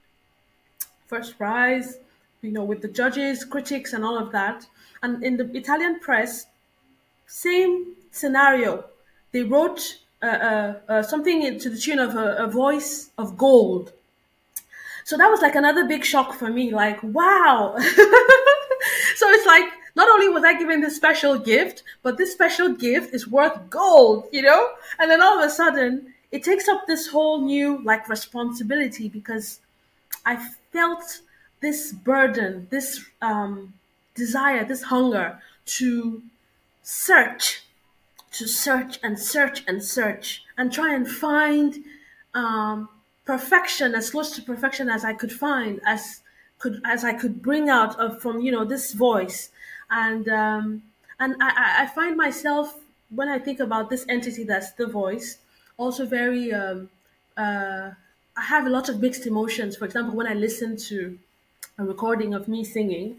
First prize, you know, with the judges, critics, and all of that. And in the Italian press, same scenario. They wrote Uh, uh, uh, something to the tune of a, a voice of gold. So that was like another big shock for me, like, wow. So it's like, not only was I given this special gift, but this special gift is worth gold, you know? And then all of a sudden, it takes up this whole new like responsibility, because I felt this burden, this um, desire, this hunger to search to search and search and search and try and find um, perfection, as close to perfection as I could find, as could as I could bring out of from you know this voice, and um, and I, I find myself, when I think about this entity that's the voice, also very um, uh, I have a lot of mixed emotions. For example, when I listen to a recording of me singing,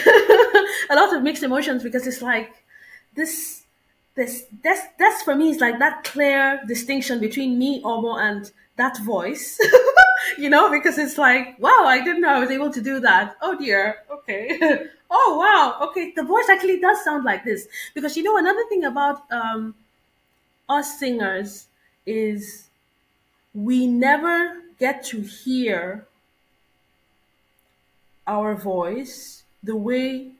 a lot of mixed emotions, because it's like this. This, that's, that's for me, is like that clear distinction between me, Omo, and that voice, you know, because it's like, wow, I didn't know I was able to do that. Oh dear. Okay. Oh, wow. Okay. The voice actually does sound like this, because, you know, another thing about um, us singers is we never get to hear our voice the way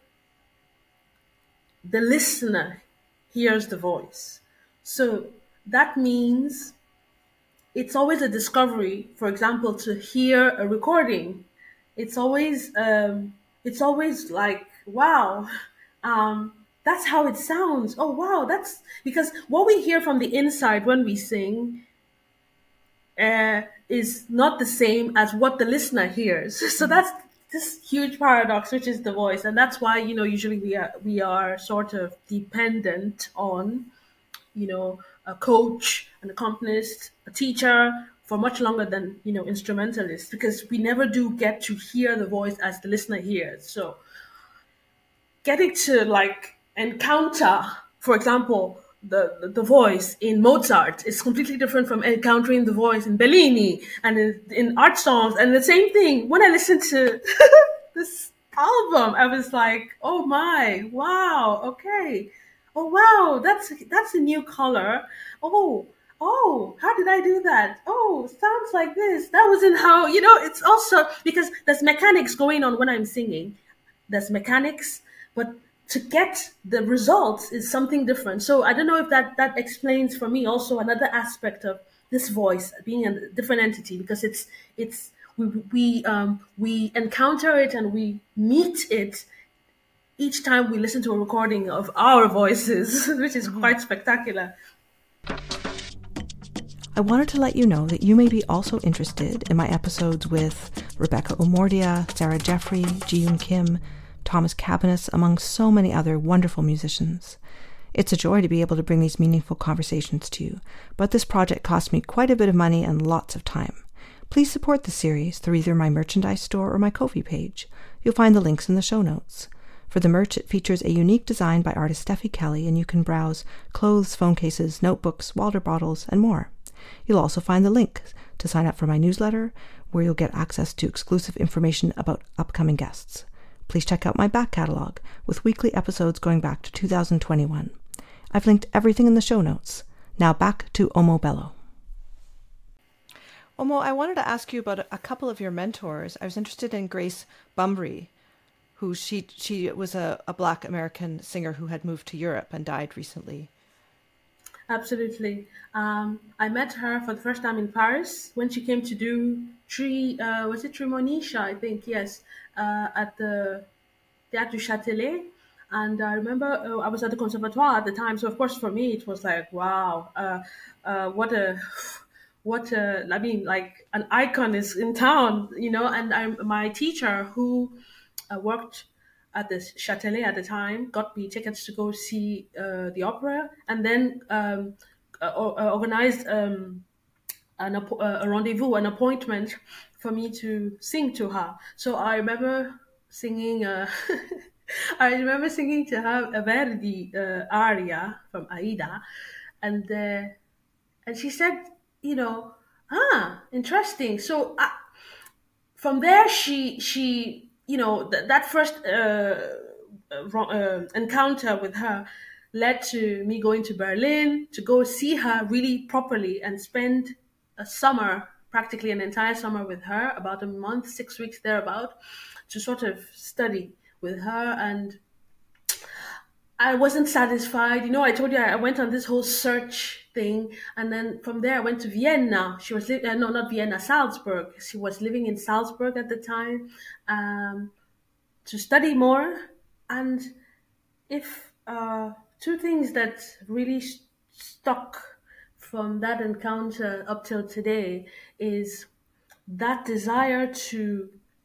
the listener hears the voice. So that means it's always a discovery, for example, to hear a recording. It's always um, it's always like, wow, um, that's how it sounds. Oh, wow, that's because what we hear from the inside when we sing uh, is not the same as what the listener hears. So that's this huge paradox, which is the voice. And that's why, you know, usually we are, we are sort of dependent on, you know, a coach, an accompanist, a teacher for much longer than, you know, instrumentalists, because we never do get to hear the voice as the listener hears. So getting to like encounter, for example, the, the, the voice in Mozart is completely different from encountering the voice in Bellini and in, in art songs. And the same thing, when I listened to this album, I was like, oh my, wow, okay. Oh, wow, that's that's a new color. Oh, oh, how did I do that? Oh, sounds like this. That wasn't how, you know, it's also because there's mechanics going on when I'm singing. There's mechanics, but to get the results is something different. So I don't know if that, that explains for me also another aspect of this voice being a different entity, because it's it's we we um we encounter it and we meet it each time we listen to a recording of our voices, which is quite spectacular. I wanted to let you know that you may be also interested in my episodes with Rebecca Omordia, Sarah Jeffrey, Ji-Yoon Kim, Thomas Cabanis, among so many other wonderful musicians. It's a joy to be able to bring these meaningful conversations to you, but this project cost me quite a bit of money and lots of time. Please support the series through either my merchandise store or my Ko-fi page. You'll find the links in the show notes. For the merch, it features a unique design by artist Steffi Kelly, and you can browse clothes, phone cases, notebooks, water bottles, and more. You'll also find the link to sign up for my newsletter, where you'll get access to exclusive information about upcoming guests. Please check out my back catalogue, with weekly episodes going back to two thousand twenty-one. I've linked everything in the show notes. Now back to Omo Bello. Omo, I wanted to ask you about a couple of your mentors. I was interested in Grace Bumbry, who she she was a, a Black American singer who had moved to Europe and died recently. Absolutely. Um, I met her for the first time in Paris when she came to do Tri, uh, was it Trimonisha, I think, yes, uh, at the Théâtre du Châtelet. And I remember uh, I was at the Conservatoire at the time. So, of course, for me, it was like, wow, uh, uh, what a, what a, I mean, like an icon is in town, you know. And I, my teacher who uh, worked at the Châtelet at the time got me tickets to go see uh, the opera, and then um, uh, uh, organized um, an, uh, a rendezvous, an appointment for me to sing to her. So I remember singing, uh, I remember singing to her a Verdi uh, aria from Aida, and uh, and she said, you know, ah, interesting. So uh, from there, she she you know th- that first uh, uh, uh, encounter with her led to me going to Berlin to go see her really properly and spend a summer, practically an entire summer with her, about a month, six weeks thereabout, to sort of study with her. And I wasn't satisfied. You know, I told you I went on this whole search thing. And then from there, I went to Vienna. She was, li- uh, no, not Vienna, Salzburg. She was living in Salzburg at the time um, to study more. And if uh, two things that really st- stuck from that encounter up till today is that desire to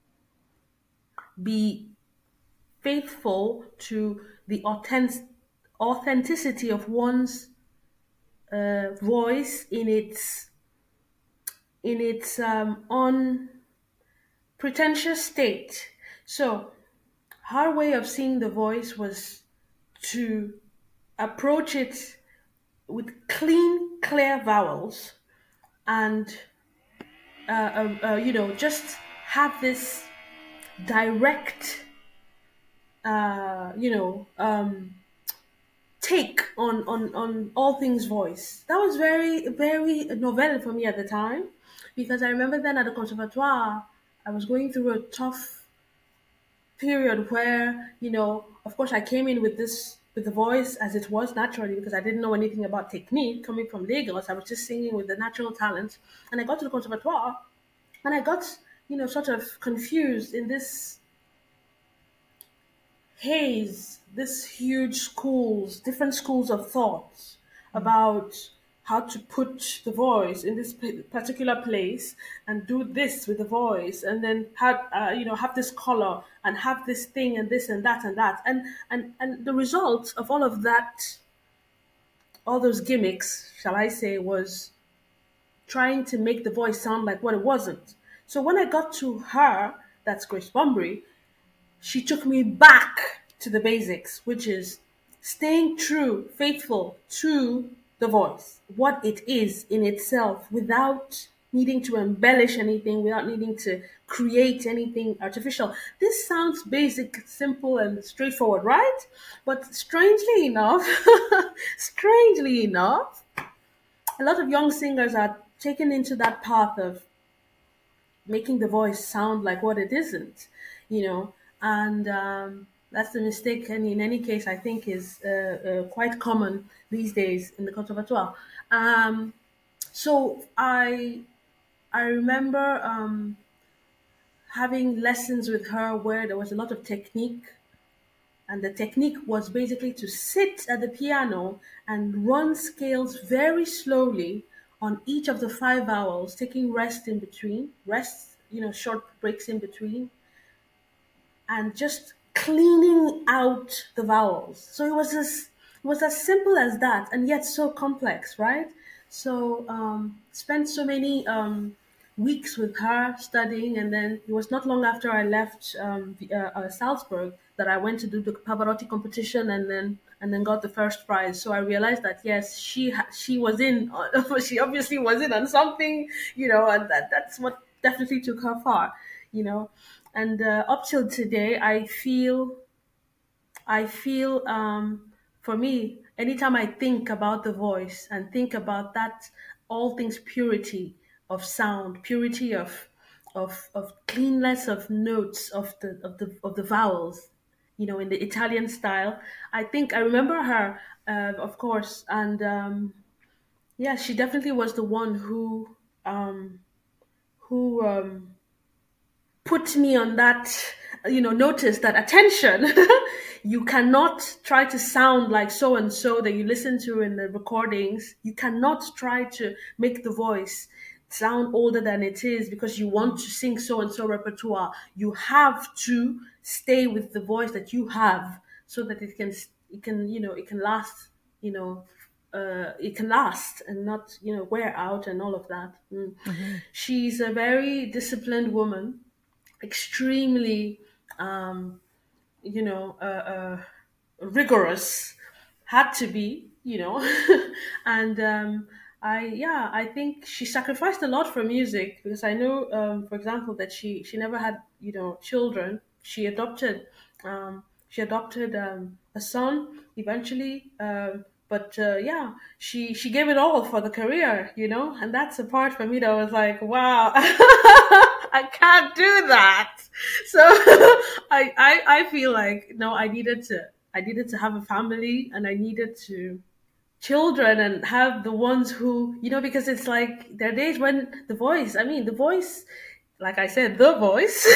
be faithful to the authentic- authenticity of one's uh, voice in its in its um, unpretentious state. So her way of seeing the voice was to approach it with clean, clear vowels, and uh, uh, uh, you know, just have this direct, uh, you know, um, take on, on, on all things voice. That was very, very novel for me at the time, because I remember then at the Conservatoire, I was going through a tough period where, you know, of course I came in with this, with the voice as it was naturally, because I didn't know anything about technique coming from Lagos. I was just singing with the natural talent. And I got to the Conservatoire and I got, you know, sort of confused in this haze, this huge schools, different schools of thoughts about how to put the voice in this p- particular place and do this with the voice, and then have uh, you know have this color and have this thing and this and that and that, and and and the result of all of that, all those gimmicks, shall I say, was trying to make the voice sound like what it wasn't. So when I got to her, that's Grace Bumbry, she took me back to the basics, which is staying true, faithful to the voice, what it is in itself, without needing to embellish anything, without needing to create anything artificial. This sounds basic, simple, and straightforward, right? But strangely enough, strangely enough, a lot of young singers are taken into that path of making the voice sound like what it isn't, you know, and um, that's the mistake. And in any case, I think is uh, uh, quite common these days in the conservatoire. Um, so I I remember um, having lessons with her where there was a lot of technique, and the technique was basically to sit at the piano and run scales very slowly on each of the five vowels, taking rest in between, rest, you know, short breaks in between, and just cleaning out the vowels. So it was as it was as simple as that, and yet so complex, right? So um, spent so many um, weeks with her studying, and then it was not long after I left um, the- uh, uh, Salzburg that I went to do the Pavarotti competition, and then and then got the first prize. So I realized that yes, she ha- she was in, she obviously was in on something, you know, and that that's what definitely took her far, you know. And uh, up till today, I feel I feel um, for me, anytime I think about the voice and think about that, all things purity of sound, purity of of of cleanness of notes of the of the of the vowels, you know, in the Italian style. I think I remember her, uh, of course, and um, yeah, she definitely was the one who um, who um, put me on that, you know, notice that attention. You cannot try to sound like so and so that you listen to in the recordings. You cannot try to make the voice sound older than it is because you want to sing so and so repertoire. You have to stay with the voice that you have so that it can it can you know it can last, you know, uh, it can last and not, you know, wear out and all of that. Mm. Mm-hmm. She's a very disciplined woman, extremely, um, you know, uh, uh, rigorous, had to be, you know, and um, I, yeah, I think she sacrificed a lot for music because I know, um, for example, that she she never had, you know, children. She adopted, um, she adopted um, a son eventually. Um, but uh, yeah, she she gave it all for the career, you know, and that's a part for me that was like, wow, I can't do that. So I, I I feel like no, I needed to I needed to have a family, and I needed to children and have the ones who, you know, because it's like there are days when the voice, I mean the voice, like I said, the voice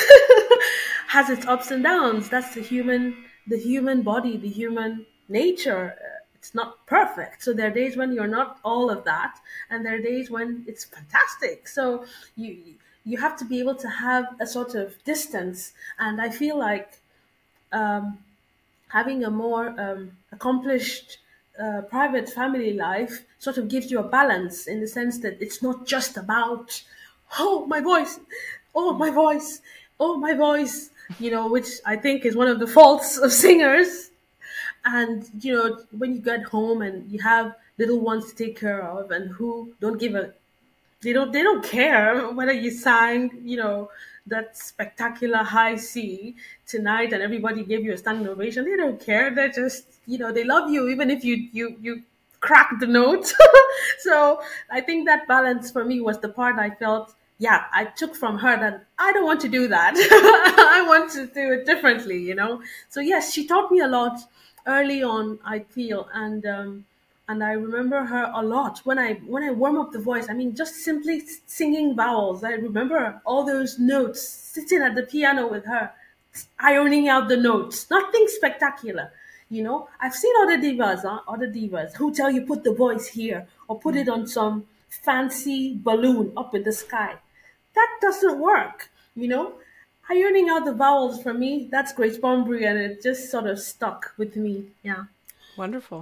has its ups and downs. That's the human the human body, the human nature. Uh, it's not perfect, so there are days when you're not all of that, and there are days when it's fantastic. So you you have to be able to have a sort of distance, and I feel like um, having a more um, accomplished uh, private family life sort of gives you a balance in the sense that it's not just about, oh, my voice, oh, my voice, oh, my voice, you know, which I think is one of the faults of singers. And, you know, when you get home and you have little ones to take care of and who don't give a they don't they don't care whether you sang, you know, that spectacular high C tonight and everybody gave you a standing ovation. They don't care. They're just, you know, they love you even if you you you crack the note. So I think that balance for me was the part I felt, yeah, I took from her that I don't want to do that. I want to do it differently, you know. So yes, she taught me a lot early on, I feel, and um and I remember her a lot when I when I warm up the voice. I mean, just simply singing vowels. I remember all those notes, sitting at the piano with her, ironing out the notes. Nothing spectacular, you know. I've seen other divas, huh? Other divas who tell you put the voice here or put it on some fancy balloon up in the sky. That doesn't work, you know. Ironing out the vowels for me, that's Grace Bunbury, and it just sort of stuck with me. Yeah. Wonderful.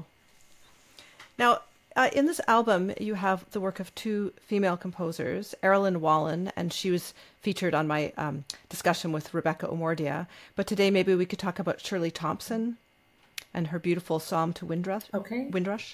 Now, uh, in this album, you have the work of two female composers, Erilyn Wallen, and she was featured on my um, discussion with Rebecca Omordia. But today, maybe we could talk about Shirley Thompson and her beautiful Psalm to Windrush. Okay. Windrush.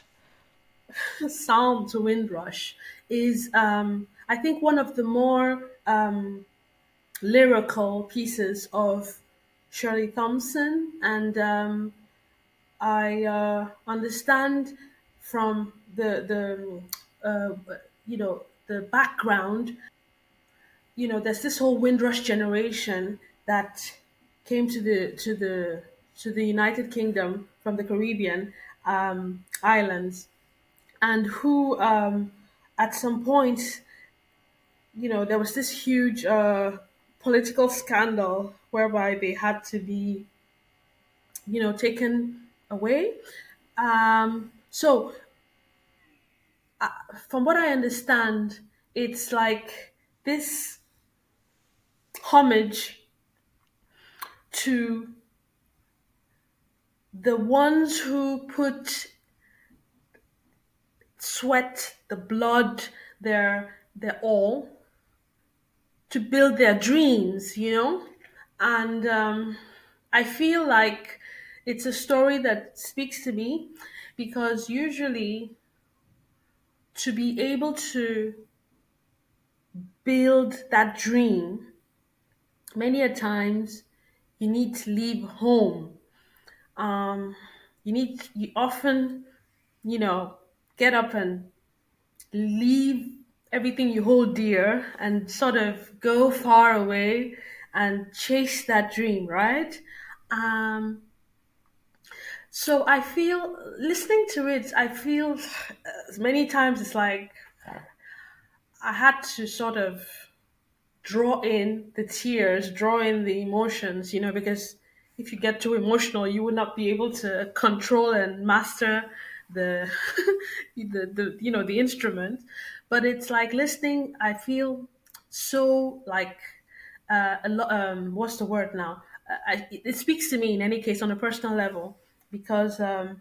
Psalm to Windrush is, um, I think, one of the more um, lyrical pieces of Shirley Thompson, and um, I uh, understand from the the uh, you know the background. You know, there's this whole Windrush generation that came to the to the to the United Kingdom from the Caribbean um, islands, and who um, at some point, you know, there was this huge uh, political scandal whereby they had to be, you know, taken away. Um, so, from what I understand, it's like this homage to the ones who put sweat, the blood, their their all to build their dreams, you know? And um, I feel like it's a story that speaks to me because usually to be able to build that dream, many a times you need to leave home. Um, you need, you often, you know, get up and leave everything you hold dear and sort of go far away and chase that dream, right? Um, so I feel listening to it, I feel uh, many times it's like I had to sort of draw in the tears, draw in the emotions, you know, because if you get too emotional, you would not be able to control and master the, the, the you know, the instrument. But it's like listening. I feel so like uh, a lo- um, what's the word now? Uh, I, it speaks to me in any case on a personal level because um,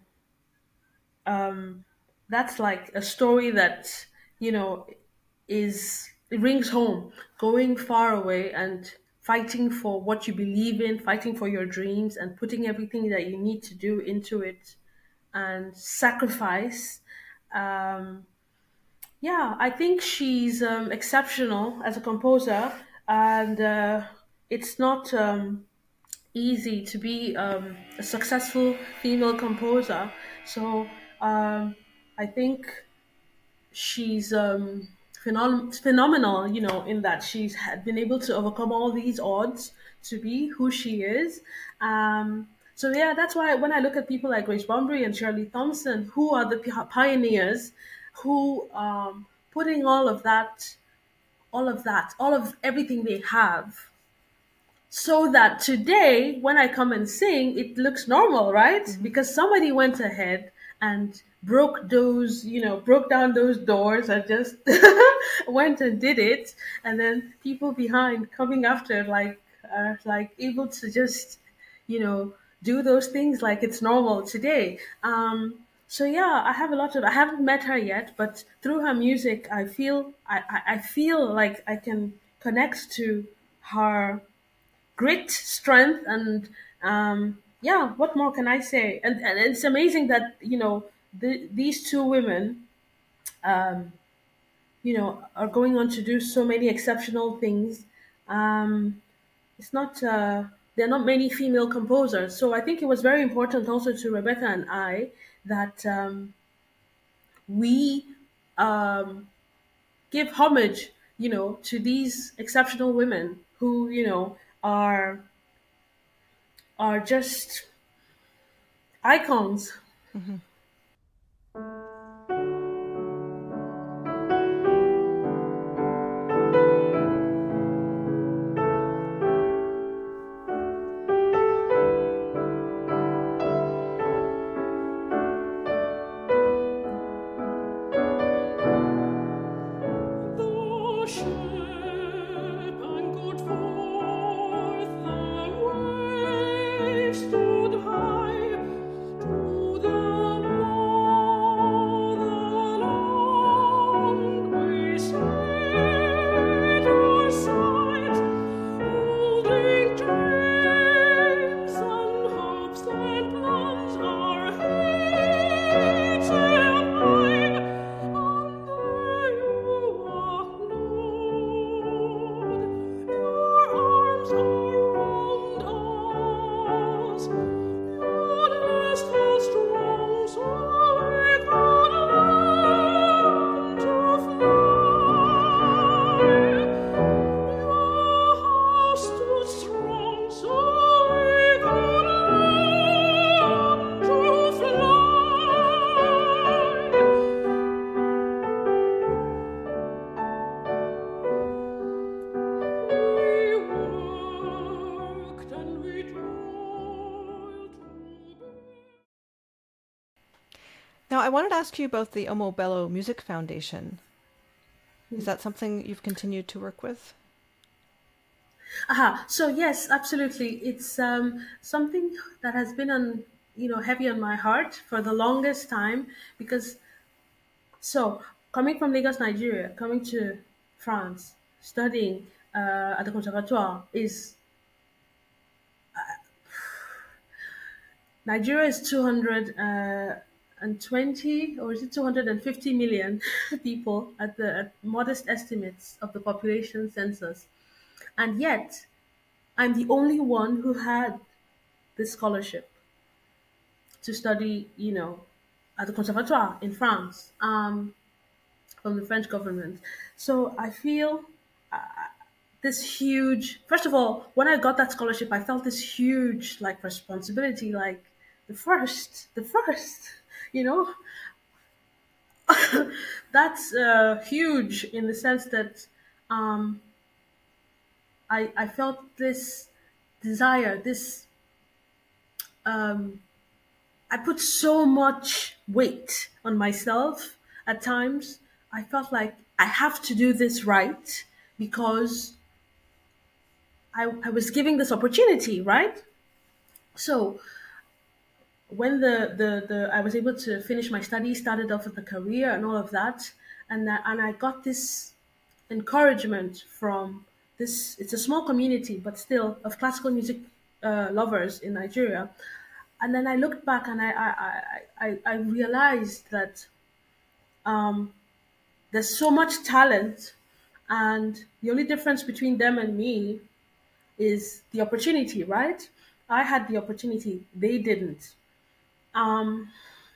that's like a story that you know is it rings home, going far away and fighting for what you believe in, fighting for your dreams and putting everything that you need to do into it and sacrifice. um, yeah, I think she's um, exceptional as a composer, and uh, it's not um, easy to be um, a successful female composer. So um, I think she's um, phenom- phenomenal, you know, in that she's had been able to overcome all these odds to be who she is. Um, so yeah, that's why when I look at people like Grace Bunbury and Shirley Thompson, who are the pi- pioneers, who um, putting all of that, all of that, all of everything they have so that today when I come and sing it looks normal, right? Because somebody went ahead and broke those, you know, broke down those doors and just went and did it, and then people behind coming after like are like able to just, you know, do those things like it's normal today. um so yeah, I have a lot of I haven't met her yet, but through her music I feel i i, I feel like I can connect to her grit, strength, and um, yeah, what more can I say? And, and it's amazing that you know the, these two women, you know, are going on to do so many exceptional things. Um, it's not uh, there are not many female composers, so I think it was very important also to Rebecca and I that um, we um, give homage, you know, to these exceptional women who you know are are just icons. The ship anchored forth, the waves stood high. To the motherland we set our sight, holding dreams and hopes and plans our hearts held high. And there you are, Lord, your arms around us. Your nest held strong, so we could learn to fly. Your house stood strong, so we could learn to fly. We worked and we toiled to build. Now, I wanted to ask you about the Omo Bello Music Foundation. Is that something you've continued to work with? Aha. So yes, absolutely. It's um, something that has been on, you know, heavy on my heart for the longest time because so coming from Lagos, Nigeria, coming to France, studying. uh, at the conservatoire is Nigeria is two hundred twenty or is it two hundred fifty million people at the at modest estimates of the population census. And yet, I'm the only one who had this scholarship to study, you know, at the Conservatoire in France, um, from the French government. So I feel this huge, first of all, when I got that scholarship, I felt this huge, like, responsibility, like, the first, the first, you know, that's uh, huge in the sense that um, I, I felt this desire, this, um, I put so much weight on myself at times. I felt like I have to do this right because I, I was giving this opportunity, right? So when the, the, the I was able to finish my studies, started off with a career and all of that, and that, and I got this encouragement from this. It's a small community, but still of classical music uh, lovers in Nigeria. And then I looked back and I I, I, I I realized that um, there's so much talent, and the only difference between them and me is the opportunity, right? I had the opportunity, they didn't. Um,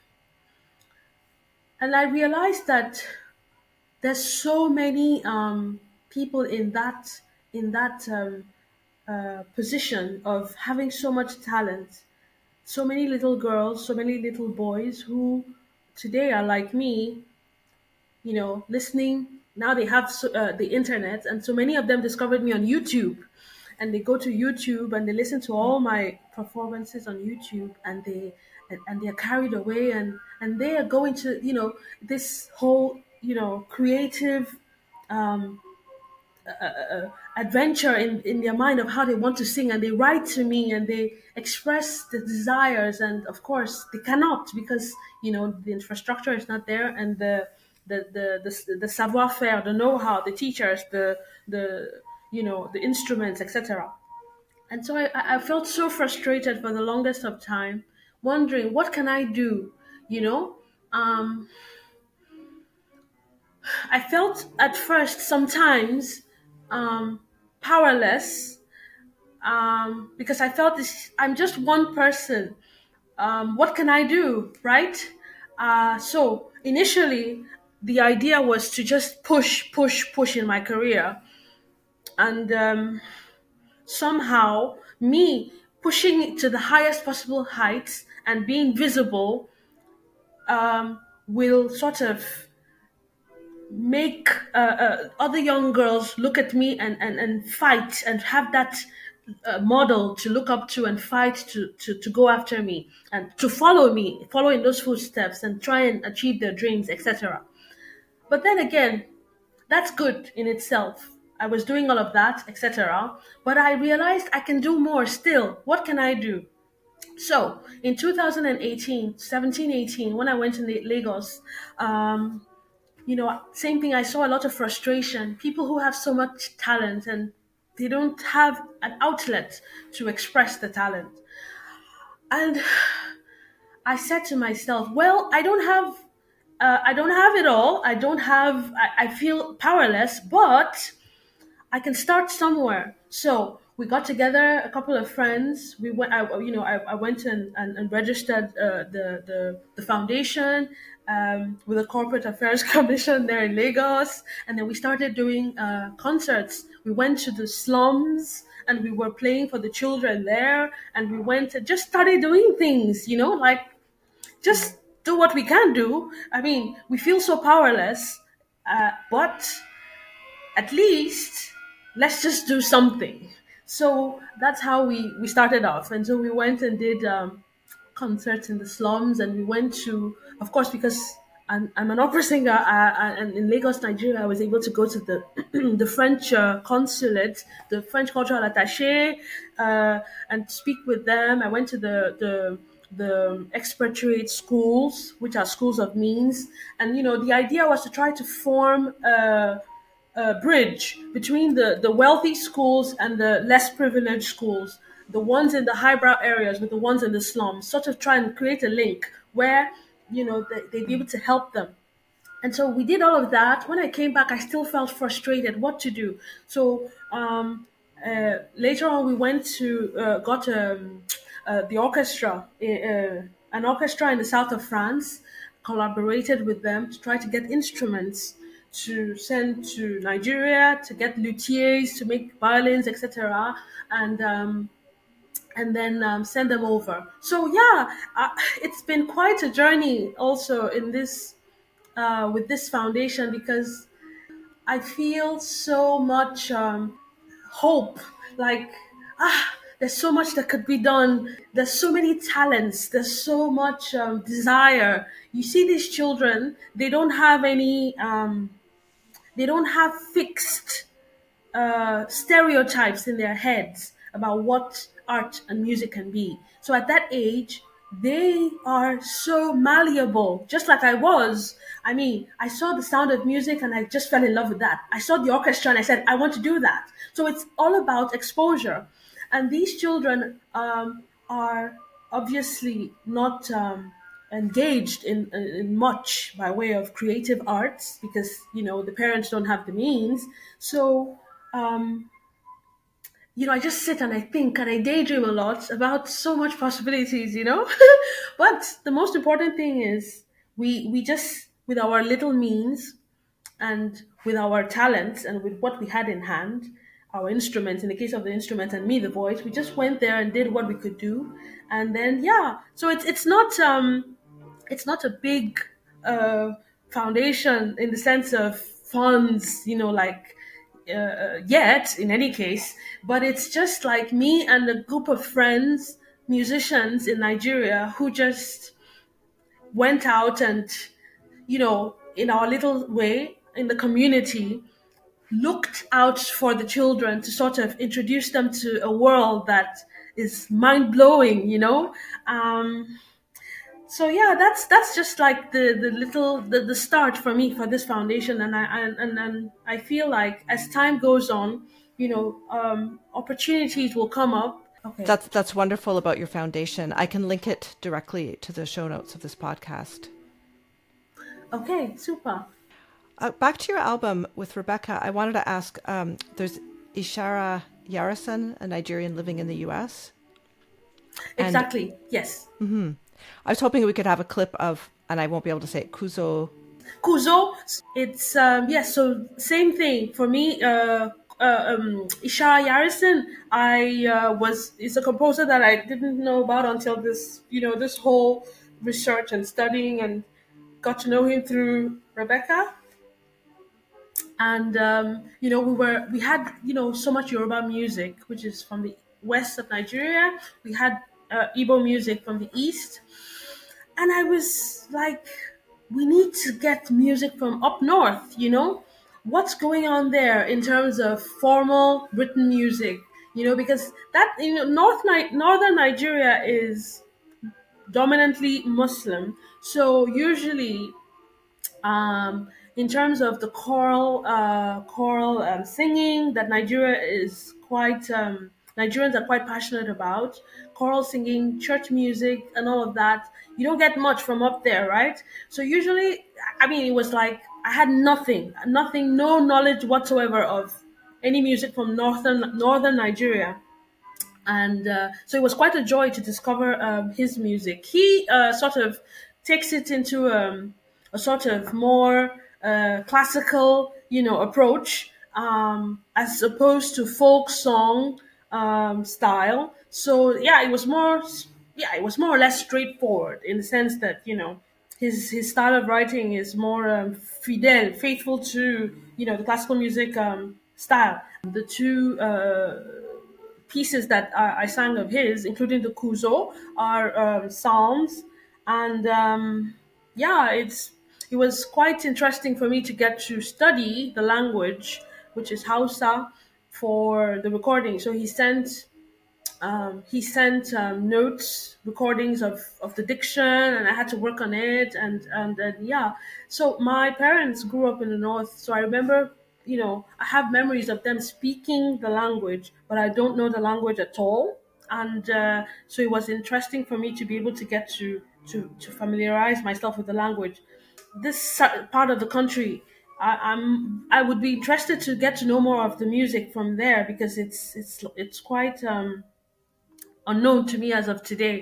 and I realized that there's so many um, people in that in that um, uh, position of having so much talent, so many little girls, so many little boys who today are like me, you know, listening. Now they have so, uh, the internet, and so many of them discovered me on YouTube. And they go to YouTube and they listen to all my performances on YouTube, and they and, and they're carried away, and and they are going to, you know, this whole, you know, creative um, adventure in, in their mind of how they want to sing, and they write to me and they express the desires, and of course they cannot because, you know, the infrastructure is not there, and the the the the, the savoir faire, the know-how, the teachers, the the you know, the instruments, etc. And so I, I felt so frustrated for the longest of time, wondering what can I do, you know. um I felt at first sometimes um powerless, um, because I felt this. I'm just one person. Um, what can I do, right? Uh, so initially, the idea was to just push, push, push in my career, and um, somehow me pushing it to the highest possible heights and being visible um, will sort of make uh, uh, other young girls look at me and, and, and fight and have that uh, model to look up to and fight to, to, to go after me and to follow me, follow in those footsteps and try and achieve their dreams, et cetera. But then again, that's good in itself. I was doing all of that, et cetera. But I realized I can do more still. What can I do? So in two thousand eighteen, seventeen, eighteen, when I went to Lagos, um, you know, same thing. I saw a lot of frustration. People who have so much talent and they don't have an outlet to express the talent. And I said to myself, well, I don't have, uh, I don't have it all. I don't have. I, I feel powerless, but I can start somewhere. So we got together, a couple of friends. We went, I, you know, I, I went and, and, and registered uh, the, the the foundation um, with the Corporate Affairs Commission there in Lagos, and then we started doing uh, concerts. We went to the slums and we were playing for the children there, and we went and just started doing things, you know, like just do what we can do. I mean, we feel so powerless, uh, but at least let's just do something. So that's how we we started off, and so we went and did um, concerts in the slums, and we went to, of course, because I'm, I'm an opera singer, uh, and in Lagos, Nigeria, I was able to go to the the French uh, consulate, the French cultural attaché, uh, and speak with them. I went to the the the expatriate schools, which are schools of means, and you know, the idea was to try to form a a bridge between the, the wealthy schools and the less privileged schools, the ones in the highbrow areas with the ones in the slums, sort of try and create a link where, you know, they, they'd be able to help them. And so we did all of that. When I came back, I still felt frustrated what to do. So um, uh, later on, we went to, uh, got um, uh, the orchestra, uh, an orchestra in the south of France, collaborated with them to try to get instruments to send to Nigeria, to get luthiers to make violins, et cetera. And um, and then um, send them over. So yeah, uh, it's been quite a journey also in this uh, with this foundation, because I feel so much um, hope. Like, ah, there's so much that could be done. There's so many talents. There's so much um, desire. You see these children, they don't have any, um, they don't have fixed uh, stereotypes in their heads about what art and music can be. So at that age, they are so malleable, just like I was. I mean, I saw The Sound of Music and I just fell in love with that. I saw the orchestra and I said, I want to do that. So it's all about exposure. And these children um, are obviously not um, engaged in, in much by way of creative arts, because, you know, the parents don't have the means. So um, you know, I just sit and I think and I daydream a lot about so much possibilities, you know. But the most important thing is we we just, with our little means and with our talents and with what we had in hand, our instruments, in the case of the instrument and me, the voice, we just went there and did what we could do. And then, yeah, so it's it's not um it's not a big uh, foundation in the sense of funds, you know, like uh, yet in any case, but it's just like me and a group of friends, musicians in Nigeria, who just went out and, you know, in our little way in the community, looked out for the children to sort of introduce them to a world that is mind blowing, you know. Um, so yeah, that's that's just like the the little the, the start for me for this foundation, and I and, and and I feel like as time goes on, you know, um, opportunities will come up. Okay. That's that's wonderful about your foundation. I can link it directly to the show notes of this podcast. Okay, super. Uh, back to your album with Rebecca, I wanted to ask, um, there's Ishara Yarison, a Nigerian living in the U S. And, exactly, yes. Mm-hmm. I was hoping we could have a clip of, and I won't be able to say it, Kuzo. Kuzo, it's, um, yes, so same thing. For me, uh, uh, um, Ishara Yarison, I uh, was, is a composer that I didn't know about until this, you know, this whole research and studying, and got to know him through Rebecca. And, um, you know, we were, we had, you know, so much Yoruba music, which is from the west of Nigeria. We had uh, Igbo music from the east. And I was like, we need to get music from up north, you know? What's going on there in terms of formal written music, you know? Because that, you know, North Ni- northern Nigeria is dominantly Muslim. So usually, um, in terms of the choral, uh, choral um, singing that Nigeria is quite, um, Nigerians are quite passionate about, choral singing, church music, and all of that. You don't get much from up there, right? So usually, I mean, it was like I had nothing, nothing, no knowledge whatsoever of any music from northern northern Nigeria. And uh, so it was quite a joy to discover um, his music. He uh, sort of takes it into um, a sort of more uh, classical, you know, approach, um, as opposed to folk song um, style. So yeah, it was more, yeah, it was more or less straightforward in the sense that, you know, his his style of writing is more um, fidèle, faithful to, you know, the classical music um, style. The two uh, pieces that I, I sang of his, including the Kuzo, are um, psalms, and um, yeah, it's it was quite interesting for me to get to study the language, which is Hausa, for the recording. So he sent um, he sent um, notes, recordings of, of the diction, and I had to work on it, and and, and yeah. So my parents grew up in the north, so I remember you know, I have memories of them speaking the language, but I don't know the language at all. And uh, so it was interesting for me to be able to get to to to familiarize myself with the language. This sa- part of the country, I, I'm I would be interested to get to know more of the music from there because it's it's it's quite um, unknown to me as of today.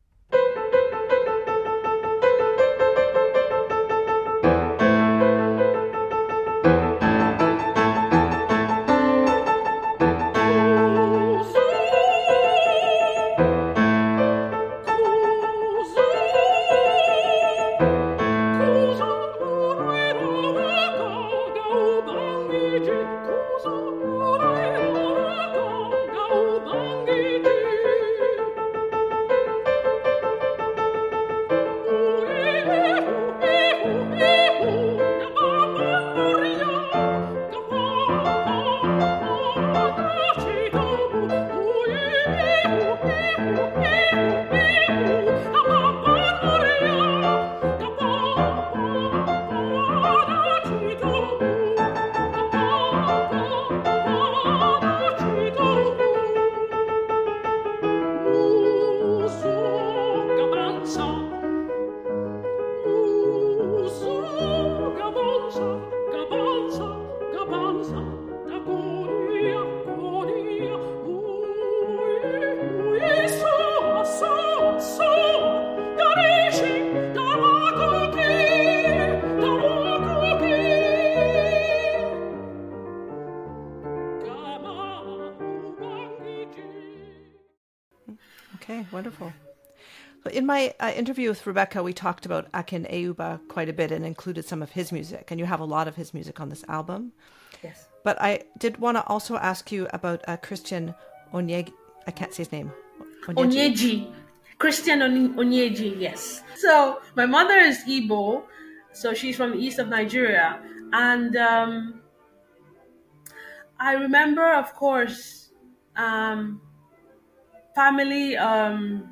Okay, wonderful. So in my uh, interview with Rebecca, we talked about Akin Ayuba quite a bit and included some of his music, and you have a lot of his music on this album. Yes. But I did want to also ask you about uh, Christian Onyegi. I can't say his name. Onyeji. Christian On- Onyeji, yes. So my mother is Igbo, so she's from the east of Nigeria. And um, I remember, of course, um, family um,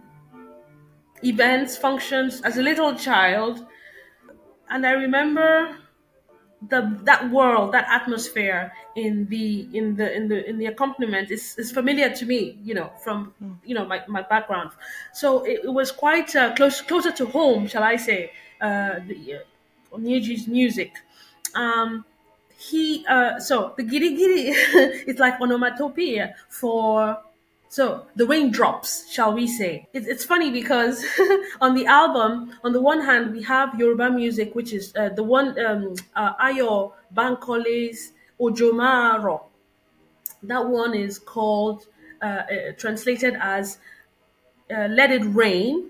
events, functions as a little child. And I remember the that world, that atmosphere in the in the in the in the accompaniment is, is familiar to me, you know, from you know my, my background. So it, it was quite uh, close closer to home, shall I say, uh, the uh, Onyeji's music. Um, he uh, so the giri giri is like onomatopoeia for so the raindrops, shall we say. It, it's funny because on the album, on the one hand, we have Yoruba music, which is uh, the one, um, uh, Ayo Bankole's Ojomaro. That one is called, uh, uh, translated as uh, Let It Rain.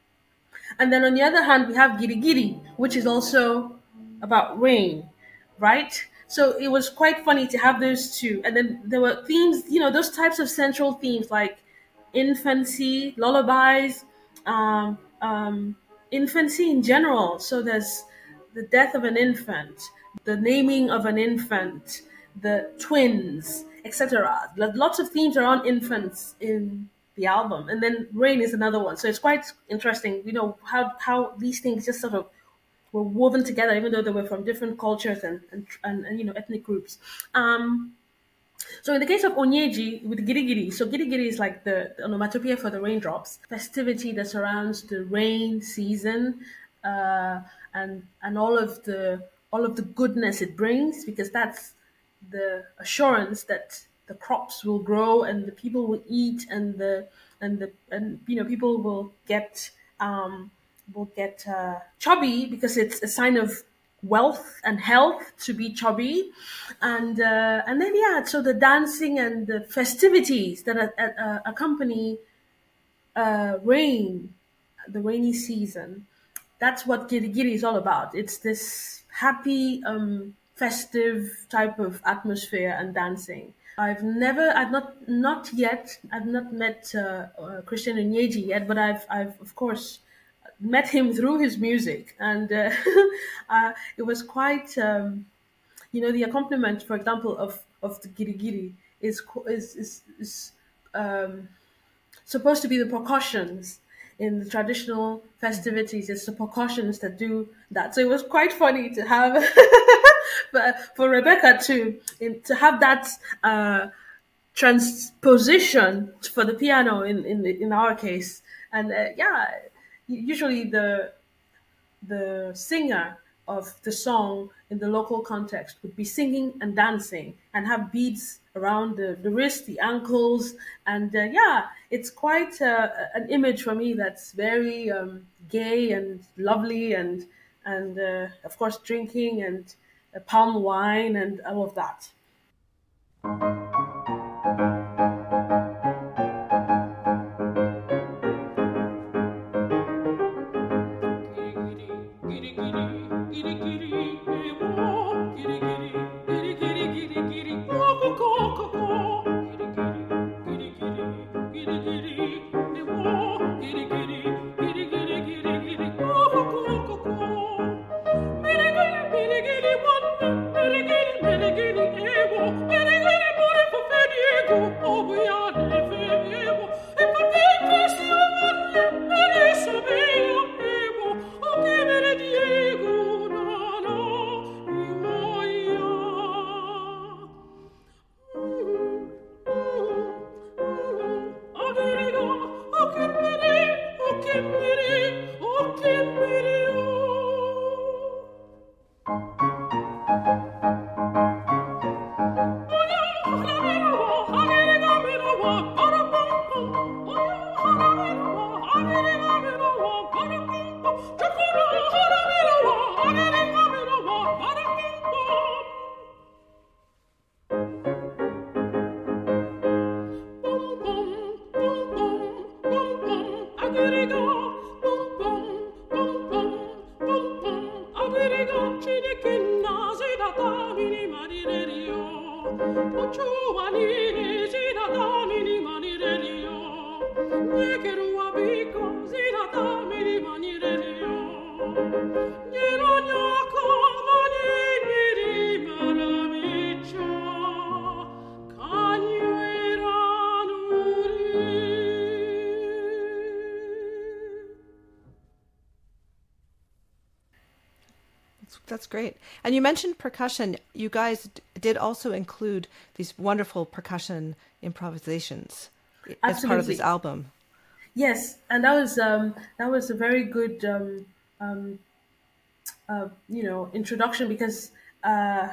And then on the other hand, we have Giri Giri, which is also about rain, right? So it was quite funny to have those two. And then there were themes, you know, those types of central themes like infancy, lullabies, um, um, infancy in general. So there's the death of an infant, the naming of an infant, the twins, et cetera. Lots of themes around infants in the album, and then rain is another one. So it's quite interesting, you know, how how these things just sort of were woven together, even though they were from different cultures and and, and, and you know ethnic groups. Um, so in the case of Onyeji with Giri Giri, so Giri Giri is like the, the onomatopoeia for the raindrops, festivity that surrounds the rain season, uh, and and all of the all of the goodness it brings, because that's the assurance that the crops will grow and the people will eat and the and the and you know people will get um, will get uh, chubby because it's a sign of wealth and health to be chubby, and uh, and then yeah, so the dancing and the festivities that uh, uh, accompany uh, rain, the rainy season. That's what Giri Giri is all about. It's this happy, um, festive type of atmosphere and dancing. I've never, I've not, not yet, I've not met uh, uh, Christian Onyeji yet, but I've, I've of course met him through his music, and uh, uh, it was quite, um, you know, the accompaniment, for example, of of the Giri Giri is is is, is um, supposed to be the percussions in the traditional festivities. It's the percussions that do that. So it was quite funny to have, but for Rebecca to in, to have that uh, transposition for the piano in in in our case. And uh, yeah, usually the the singer of the song in the local context would be singing and dancing and have beads around the, the wrist, the ankles. And uh, yeah, it's quite uh, an image for me that's very um, gay and lovely, and, and uh, of course, drinking and uh, palm wine and all of that. That's great. And you mentioned percussion. You guys d- did also include these wonderful percussion improvisations Absolutely. As part of this album. Yes, and that was um, that was a very good um, um, uh, you know introduction, because uh,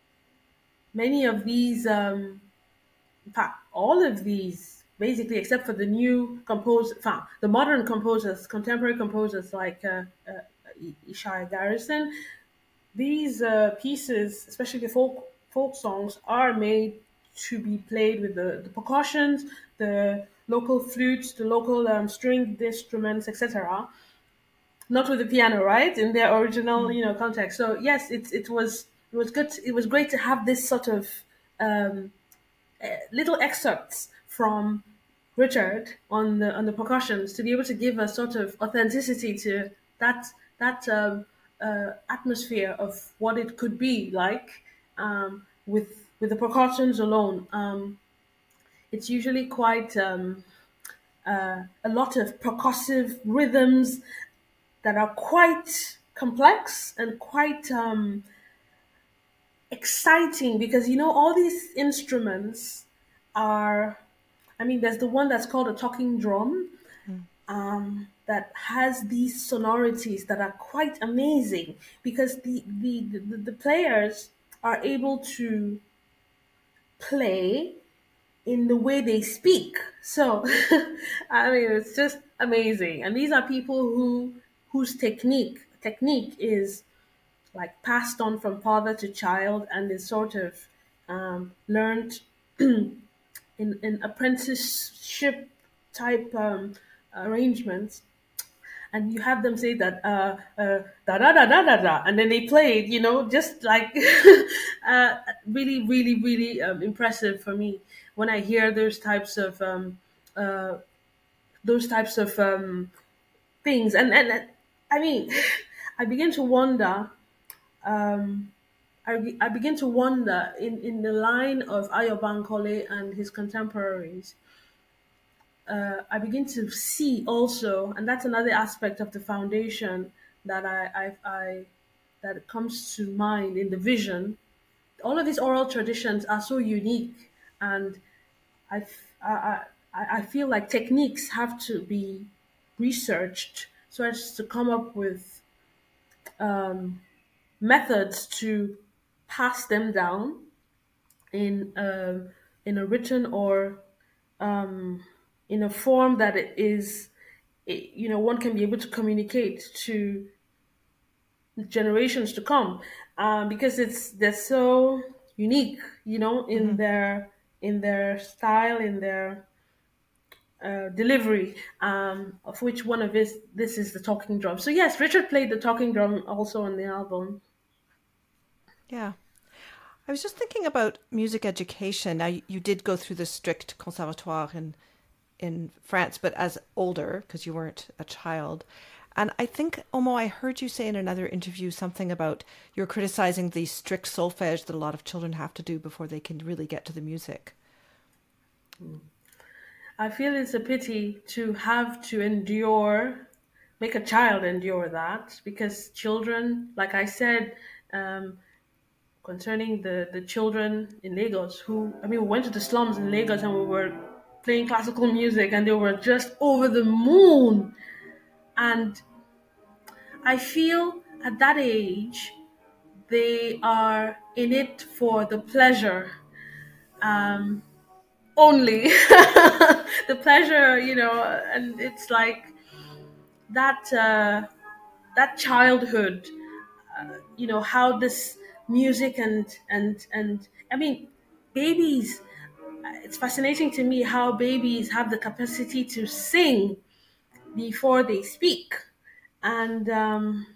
many of these, um, in fact, all of these, basically, except for the new composers, the modern composers, contemporary composers like uh, uh, Ishai Garrison. These uh, pieces, especially the folk folk songs, are made to be played with the, the percussions, the local flutes, the local um, stringed instruments, et cetera. Not with the piano, right? In their original, you know, context. So yes, it it was it was good. It was great to have this sort of um, uh, little excerpts from Richard on the on the percussions to be able to give a sort of authenticity to that that. Um, uh, atmosphere of what it could be like um, with with the percussions alone. Um, it's usually quite um, uh, a lot of percussive rhythms that are quite complex and quite um, exciting, because you know all these instruments are. I mean, there's the one that's called a talking drum. Um, that has these sonorities that are quite amazing, because the, the, the, the players are able to play in the way they speak. So, I mean, it's just amazing. And these are people who whose technique technique is like passed on from father to child, and is sort of um, learned in, in apprenticeship type um, arrangements. And you have them say that uh, uh, da da da da da da, and then they play it, you know, just like uh, really, really, really um, impressive for me when I hear those types of um, uh, those types of um, things, and and uh, I mean, I begin to wonder. Um, I, be- I begin to wonder in, in the line of Ayo Bankole and his contemporaries, uh, I begin to see also, and that's another aspect of the foundation that I, I, I that comes to mind in the vision. All of these oral traditions are so unique, and I, f- I, I, I feel like techniques have to be researched so as to come up with methods to pass them down in a, in a written or in a form that it is, it, you know, one can be able to communicate to generations to come, um, because it's they're so unique, you know, in Hmm. their in their style, in their uh, delivery, um, of which one of his this is the talking drum. So yes, Richard played the talking drum also on the album. Yeah. I was just thinking about music education. Now, you, you did go through the strict conservatoire in in France, but as older because you weren't a child. And I think, Omo, I heard you say in another interview something about you're criticizing the strict solfege that a lot of children have to do before they can really get to the music. I feel it's a pity to have to endure, make a child endure that, because children, like I said, um, concerning the, the children in Lagos who, I mean, we went to the slums in Lagos and we were playing classical music and they were just over the moon. And I feel at that age, they are in it for the pleasure um, only. The pleasure, you know, and it's like that, uh, that childhood, you know, how this music and, and, and, I mean, babies, it's fascinating to me how babies have the capacity to sing before they speak. And um,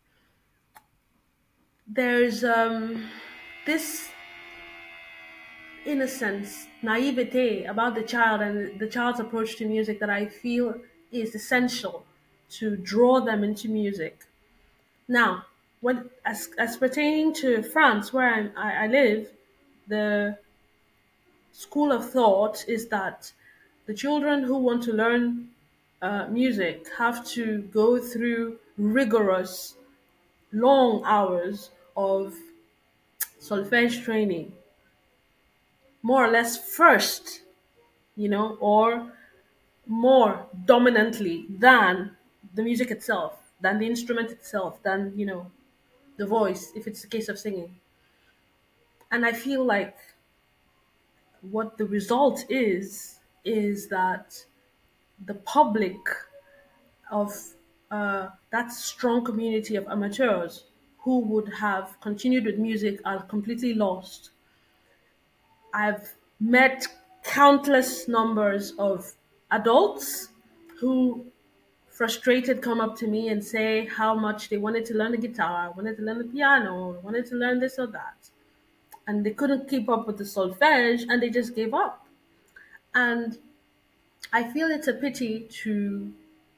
there's um, this innocence, naivete about the child and the child's approach to music that I feel is essential to draw them into music. Now, when as, as pertaining to France, where I'm, I, I live, the school of thought is that the children who want to learn uh, music have to go through rigorous, long hours of solfege training, more or less first, you know, or more dominantly than the music itself, than the instrument itself, than, you know, the voice, if it's a case of singing. And I feel like what the result is, is that the public of uh, that strong community of amateurs who would have continued with music are completely lost. I've met countless numbers of adults who, frustrated, come up to me and say how much they wanted to learn the guitar, wanted to learn the piano, wanted to learn this or that. And they couldn't keep up with the solfege and they just gave up. And I feel it's a pity to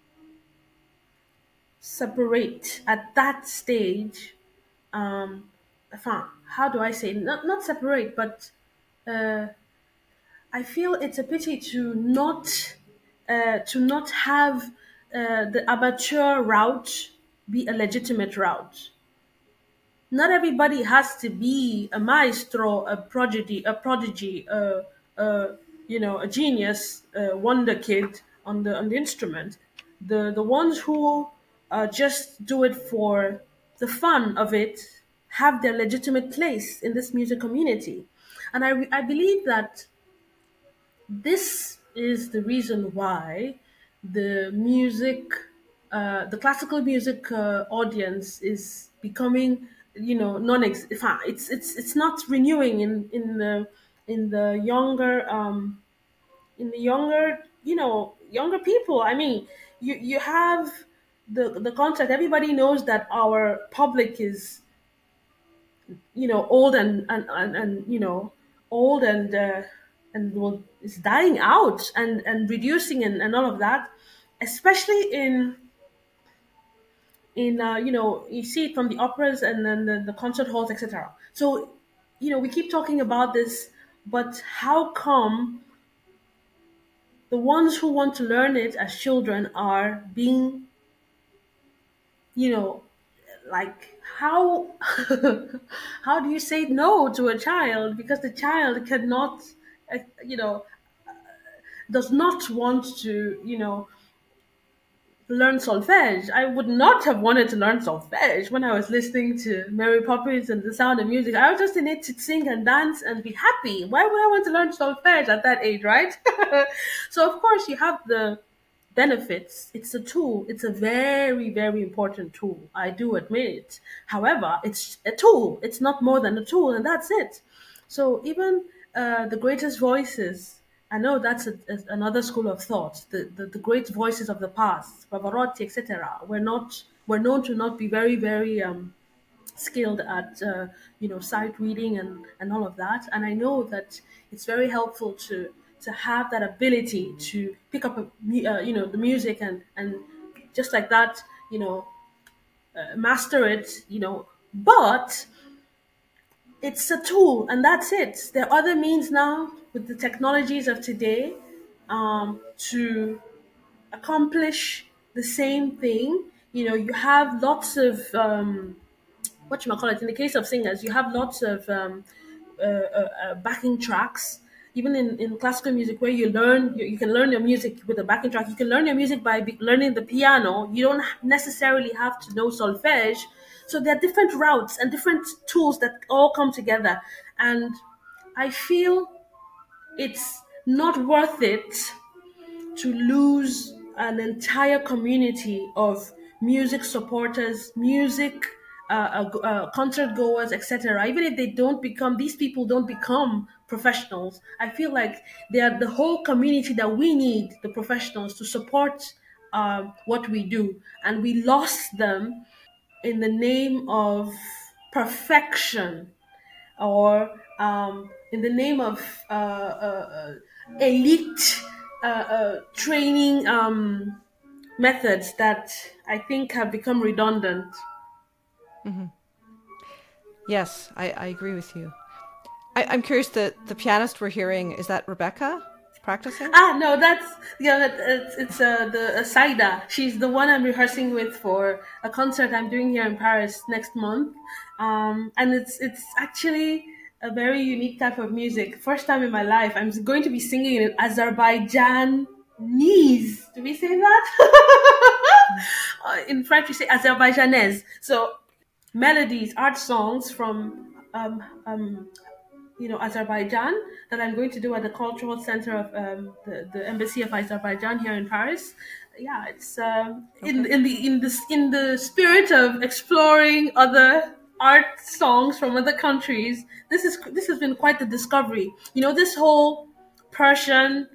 separate at that stage. Um, enfin, how do I say? Not not separate, but uh, I feel it's a pity to not uh, to not have uh, the amateur route be a legitimate route. Not everybody has to be a maestro, a prodigy, a prodigy, a, a you know, a genius, a wonder kid on the on the instrument. The the ones who uh, just do it for the fun of it have their legitimate place in this music community, and I I believe that this is the reason why the music, uh, the classical music uh, audience is becoming, you know, non it's it's it's not renewing in in the in the younger um in the younger, you know, younger people. I mean, you you have the the concept. Everybody knows that our public is, you know, old and and and, and you know, old and uh, and well, is dying out and and reducing and, and all of that, especially in in uh, you know, you see it from the operas and then the, the concert halls, etc. So, you know, we keep talking about this, but how come the ones who want to learn it as children are being, you know, like how how do you say no to a child because the child cannot, uh, you know, does not want to, you know, learn solfege. I would not have wanted to learn solfege when I was listening to Mary Poppins and The Sound of Music. I was just in it to sing and dance and be happy. Why would I want to learn solfege at that age, right? So of course you have the benefits. It's a tool. It's a very, very important tool. I do admit it. However, it's a tool. It's not more than a tool, and that's it. So even uh, the greatest voices, I know that's a, a- another school of thought. The, the the great voices of the past, Pavarotti, et cetera, were not were known to not be very, very um, skilled at uh, you know, sight reading and and all of that. And I know that it's very helpful to to have that ability to pick up a, mu- uh, you know, the music and and just like that, you know, uh, master it, you know. But it's a tool and that's it. There are other means now with the technologies of today um, to accomplish the same thing. You know, you have lots of um, what you call it. In the case of singers, you have lots of um, uh, uh, uh, backing tracks. Even in, in classical music, where you learn, you, you can learn your music with a backing track. You can learn your music by be- learning the piano. You don't necessarily have to know solfege. So there are different routes and different tools that all come together. And I feel it's not worth it to lose an entire community of music supporters, music uh, uh, uh, concert goers, et cetera. Even if they don't become, these people don't become professionals. I feel like they are the whole community that we need, the professionals, to support uh, what we do. And we lost them in the name of perfection or um, in the name of uh, uh, uh, elite uh, uh, training um, methods that I think have become redundant. Yes, I, I agree with you. I, I'm curious, the, the pianist we're hearing, is that Rebecca practicing? Ah, no, that's yeah, that, it's, it's uh, the uh, Saida. She's the one I'm rehearsing with for a concert I'm doing here in Paris next month, um, and it's it's actually a very unique type of music. First time in my life, I'm going to be singing in Azerbaijanese. Do we say that? Uh, in French, we say Azerbaijanese. So melodies, art songs from um, um, you know, Azerbaijan that I'm going to do at the Cultural Center of um, the, the Embassy of Azerbaijan here in Paris. Yeah, it's um, in Okay. in the in the in the spirit of exploring other art songs from other countries. This is this has been quite the discovery. You know, this whole Persian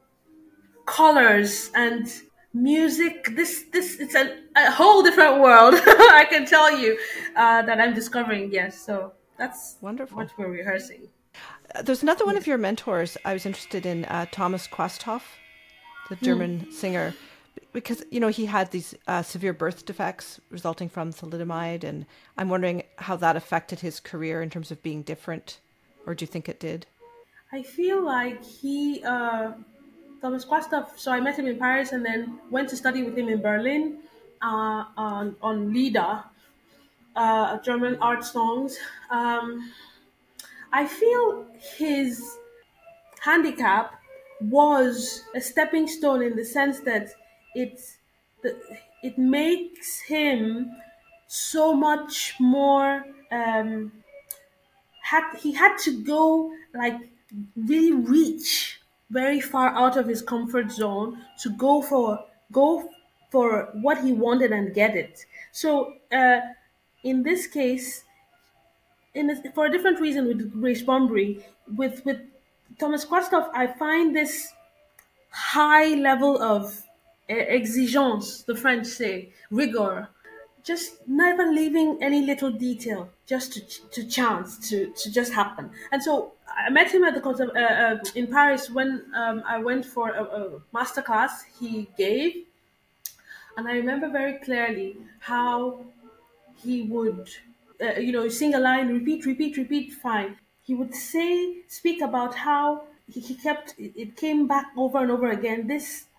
colors and music. This this it's a, a whole different world. I can tell you uh, that I'm discovering. Yes, so that's what Wonderful. we're rehearsing. Uh, There's another one of Yes. your mentors I was interested in, uh, Thomas Quasthoff, the German singer, b- because, you know, he had these uh, severe birth defects resulting from thalidomide, and I'm wondering how that affected his career in terms of being different, or do you think it did? I feel like he, uh, Thomas Quastov. So I met him in Paris and then went to study with him in Berlin uh, on on Lieder, uh, German art songs. Um, I feel his handicap was a stepping stone in the sense that it the, it makes him so much more. Um, had he had to go like really reach very far out of his comfort zone to go for go for what he wanted and get it. So uh, in this case, in a, for a different reason with Grace Bumbry, with with Thomas Quastov, I find this high level of uh, exigence, the French say, rigor, just never leaving any little detail just to, to chance to, to just happen. And so I met him at the concert uh, uh, in Paris when um, I went for a, a master class he gave, and I remember very clearly how he would, uh, you know, sing a line, repeat, repeat, repeat, fine. He would say, speak about how he, he kept, it it came back over and over again. This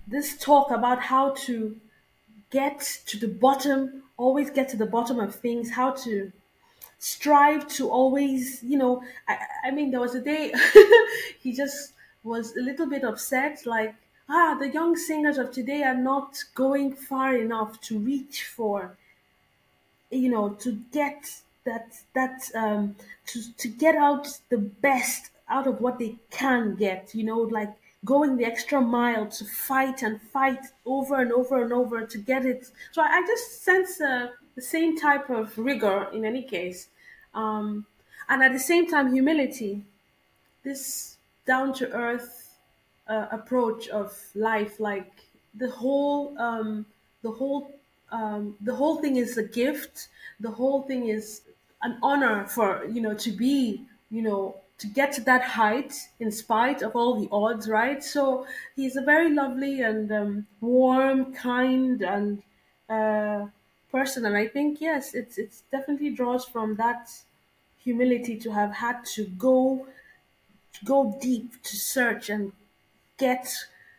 this talk about how to get to the bottom, always get to the bottom of things, how to strive to always, you know, I, I mean, there was a day he just was a little bit upset, like, ah, the young singers of today are not going far enough to reach for, you know, to get that that um to to get out the best out of what they can get, you know, like going the extra mile to fight and fight over and over and over to get it. So i, I just sense uh, the same type of rigor in any case, um and at the same time humility, this down to earth uh, approach of life, like the whole um the whole um the whole thing is a gift, the whole thing is an honor for, you know, to be, you know, to get to that height in spite of all the odds, right? So he's a very lovely and um, warm, kind, and uh person, and I think yes, it's it's definitely draws from that humility to have had to go go deep to search and get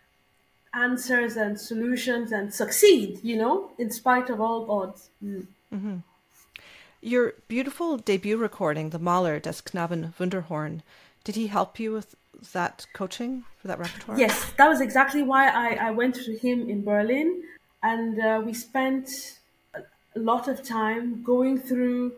answers and solutions and succeed, you know, in spite of all odds. Mm. Your beautiful debut recording, the Mahler des Knaben Wunderhorn, did he help you with that coaching for that repertoire? Yes, that was exactly why I, I went to him in Berlin, and uh, we spent a lot of time going through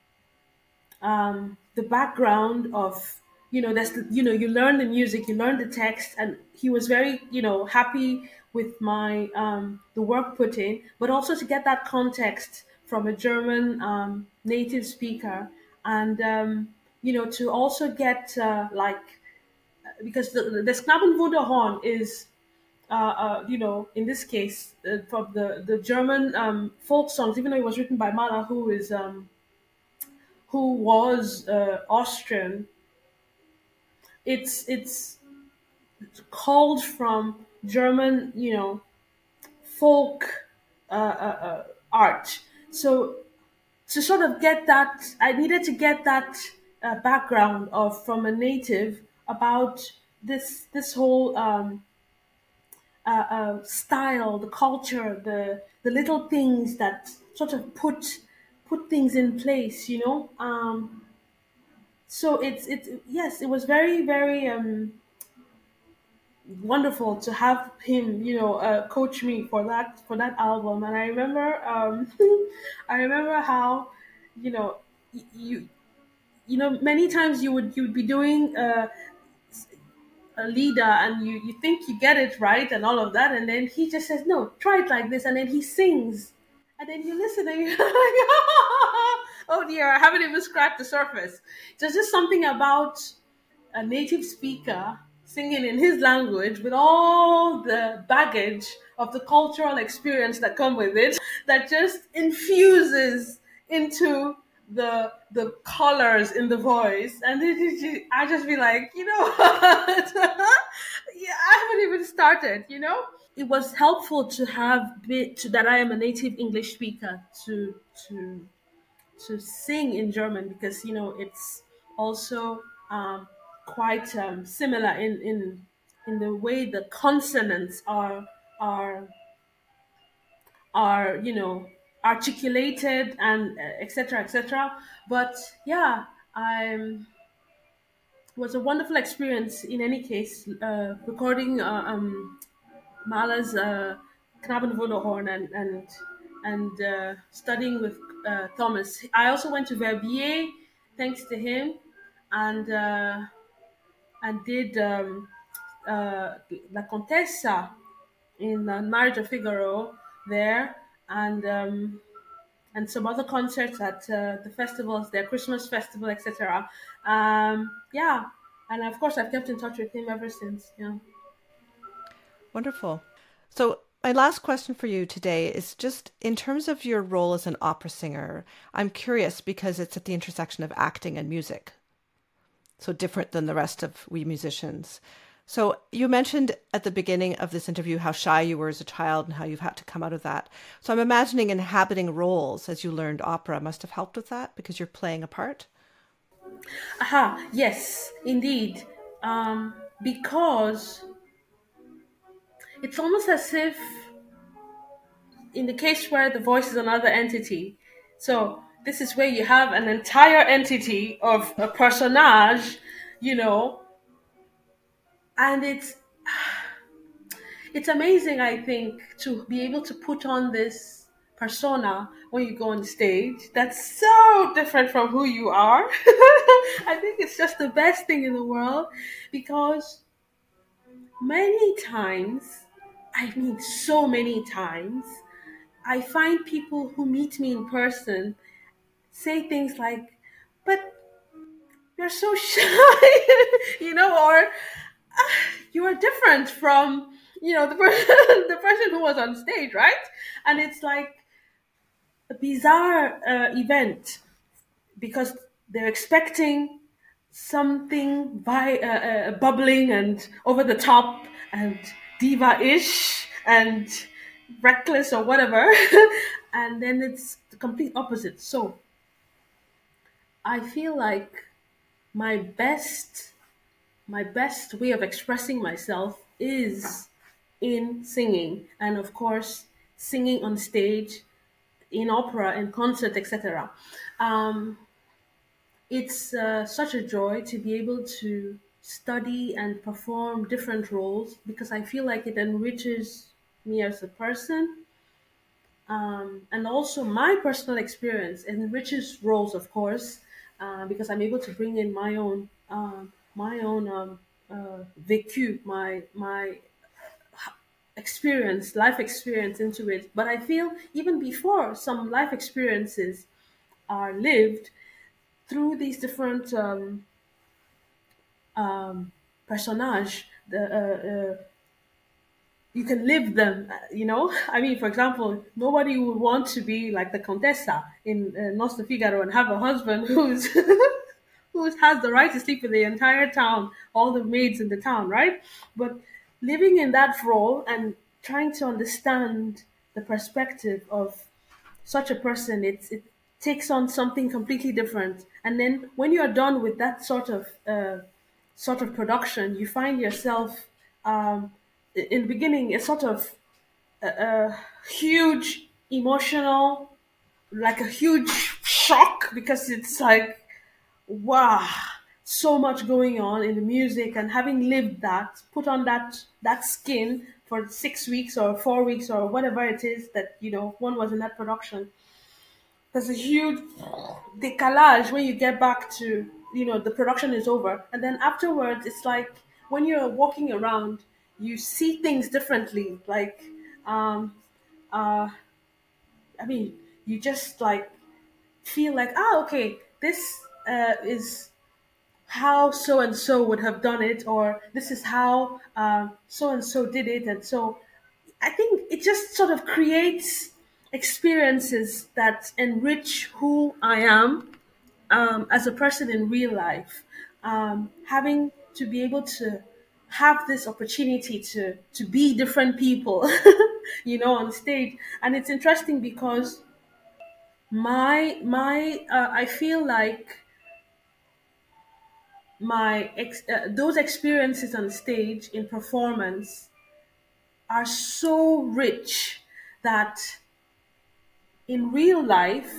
um, the background of, you know, that's the, you know, you learn the music, you learn the text, and he was very, you know, happy with my um, the work put in, but also to get that context from a German um, native speaker, and um, you know, to also get uh, like, because the the Knabenwunderhorn is uh, uh, you know, in this case, uh, from the the German um, folk songs, even though it was written by Mahler, who is um, who was uh, Austrian. It's it's called from German, you know, folk uh, uh, uh, art. So to sort of get that, I needed to get that uh, background of from a native about this this whole um, uh, uh, style, the culture, the the little things that sort of put put things in place, you know. Um, so it's it's yes, it was very very um, wonderful to have him, you know, uh, coach me for that for that album. And I remember, um, I remember how, you know, y- you you know, many times you would you would be doing uh, a leader, and you you think you get it right and all of that, and then he just says no, try it like this, and then he sings, and then you listen and you're like, oh dear, I haven't even scratched the surface. There's just something about a native speaker singing in his language with all the baggage of the cultural experience that come with it that just infuses into the the colors in the voice, and it, it, I just be like, you know what? Yeah, I haven't even started, you know. It was helpful to have bit to that I am a native English speaker to to to sing in German, because you know it's also um, quite um, similar in, in in the way the consonants are are are you know articulated, and etc etc. But yeah, I'm it was a wonderful experience in any case, uh, recording uh, um, Mahler's uh, Knabenwunderhorn, and and and uh, studying with uh, Thomas. I also went to Verbier, thanks to him, and uh, and did um, uh, La Contessa in uh, Marriage of Figaro there, and um, and some other concerts at uh, the festivals, their Christmas festival, et cetera. Um, yeah, and of course I've kept in touch with him ever since. Yeah. Wonderful. So, my last question for you today is just in terms of your role as an opera singer. I'm curious because it's at the intersection of acting and music, so different than the rest of we musicians. So, you mentioned at the beginning of this interview how shy you were as a child and how you've had to come out of that. So, I'm imagining inhabiting roles as you learned opera must have helped with that because you're playing a part. Aha, yes, indeed. Um, because it's almost as if, in the case where the voice is another entity, so this is where you have an entire entity of a personage, you know, and it's it's amazing, I think, to be able to put on this persona when you go on stage that's so different from who you are. I think it's just the best thing in the world, because many times, I mean, so many times, I find people who meet me in person say things like, but you're so shy, you know, or you are different from, you know, the person, the person who was on stage, right? And it's like a bizarre uh, event, because they're expecting something by uh, uh, bubbling and over the top and diva-ish and reckless or whatever, and then it's the complete opposite. So I feel like my best my best way of expressing myself is in singing, and of course singing on stage, in opera, in concert, etc. um, it's uh, such a joy to be able to study and perform different roles, because I feel like it enriches me as a person, um, and also my personal experience enriches roles, of course, uh, because I'm able to bring in my own um, my own um, uh, vécu, my my experience, life experience into it. But I feel even before some life experiences are lived through these different um, um, personage, the uh, uh, you can live them, uh, you know. I mean, for example, nobody would want to be like the Contessa in uh, Nostro Figaro and have a husband who's who has the right to sleep with the entire town, all the maids in the town, right? But living in that role and trying to understand the perspective of such a person, it's it takes on something completely different. And then when you're done with that sort of uh, sort of production, you find yourself um, in the beginning, it's sort of a, a huge emotional, like a huge shock, because it's like, wow, so much going on in the music, and having lived that, put on that that skin for six weeks or four weeks or whatever it is that, you know, one was in that production. There's a huge decalage when you get back to, you know, the production is over, and then afterwards it's like when you're walking around, you see things differently, like um uh I mean, you just like feel like, ah, okay, this uh, is how so and so would have done it, or this is how so and so did it. And so I think it just sort of creates experiences that enrich who I am, um, as a person in real life. Um, having to be able to have this opportunity to to be different people, you know, on stage. And it's interesting because my my uh, I feel like my ex- uh, those experiences on stage in performance are so rich that in real life,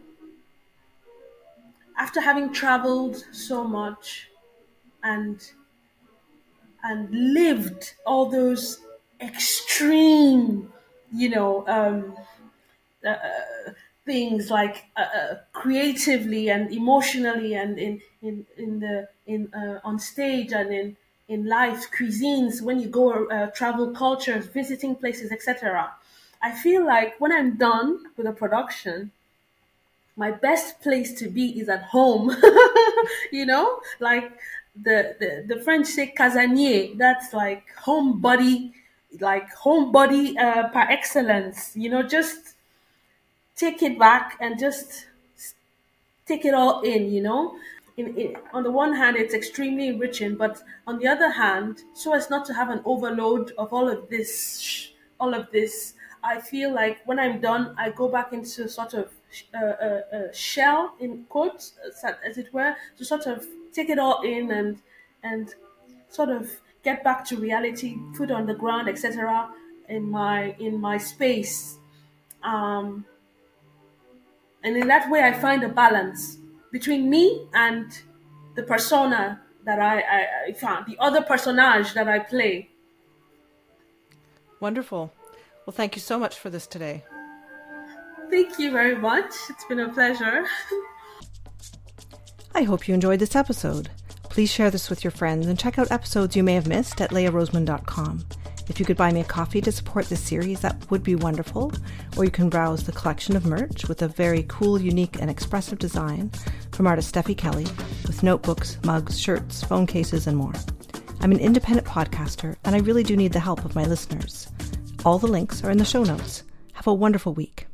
after having traveled so much and and lived all those extreme, you know, um, things, like uh, uh, creatively and emotionally, and in in in the in uh, on stage and in in life, cuisines, when you go uh, travel cultures, visiting places, etc. I feel like when I'm done with a production, my best place to be is at home. You know, like the, the the French say casanier, that's like homebody, like homebody uh, par excellence, you know, just take it back and just take it all in, you know. In, in, on the one hand, it's extremely enriching, but on the other hand, so as not to have an overload of all of this, sh- all of this, I feel like when I'm done, I go back into sort of uh, uh, uh, shell, in quotes, as as it were, to sort of take it all in and and sort of get back to reality, foot on the ground, et cetera. In my in my space, um, and in that way, I find a balance between me and the persona that I, I, I found, the other personage that I play. Wonderful. Well, thank you so much for this today. Thank you very much. It's been a pleasure. I hope you enjoyed this episode. Please share this with your friends and check out episodes you may have missed at leah roseman dot com. If you could buy me a coffee to support this series, that would be wonderful. Or you can browse the collection of merch with a very cool, unique, and expressive design from artist Steffi Kelly with notebooks, mugs, shirts, phone cases, and more. I'm an independent podcaster, and I really do need the help of my listeners. All the links are in the show notes. Have a wonderful week.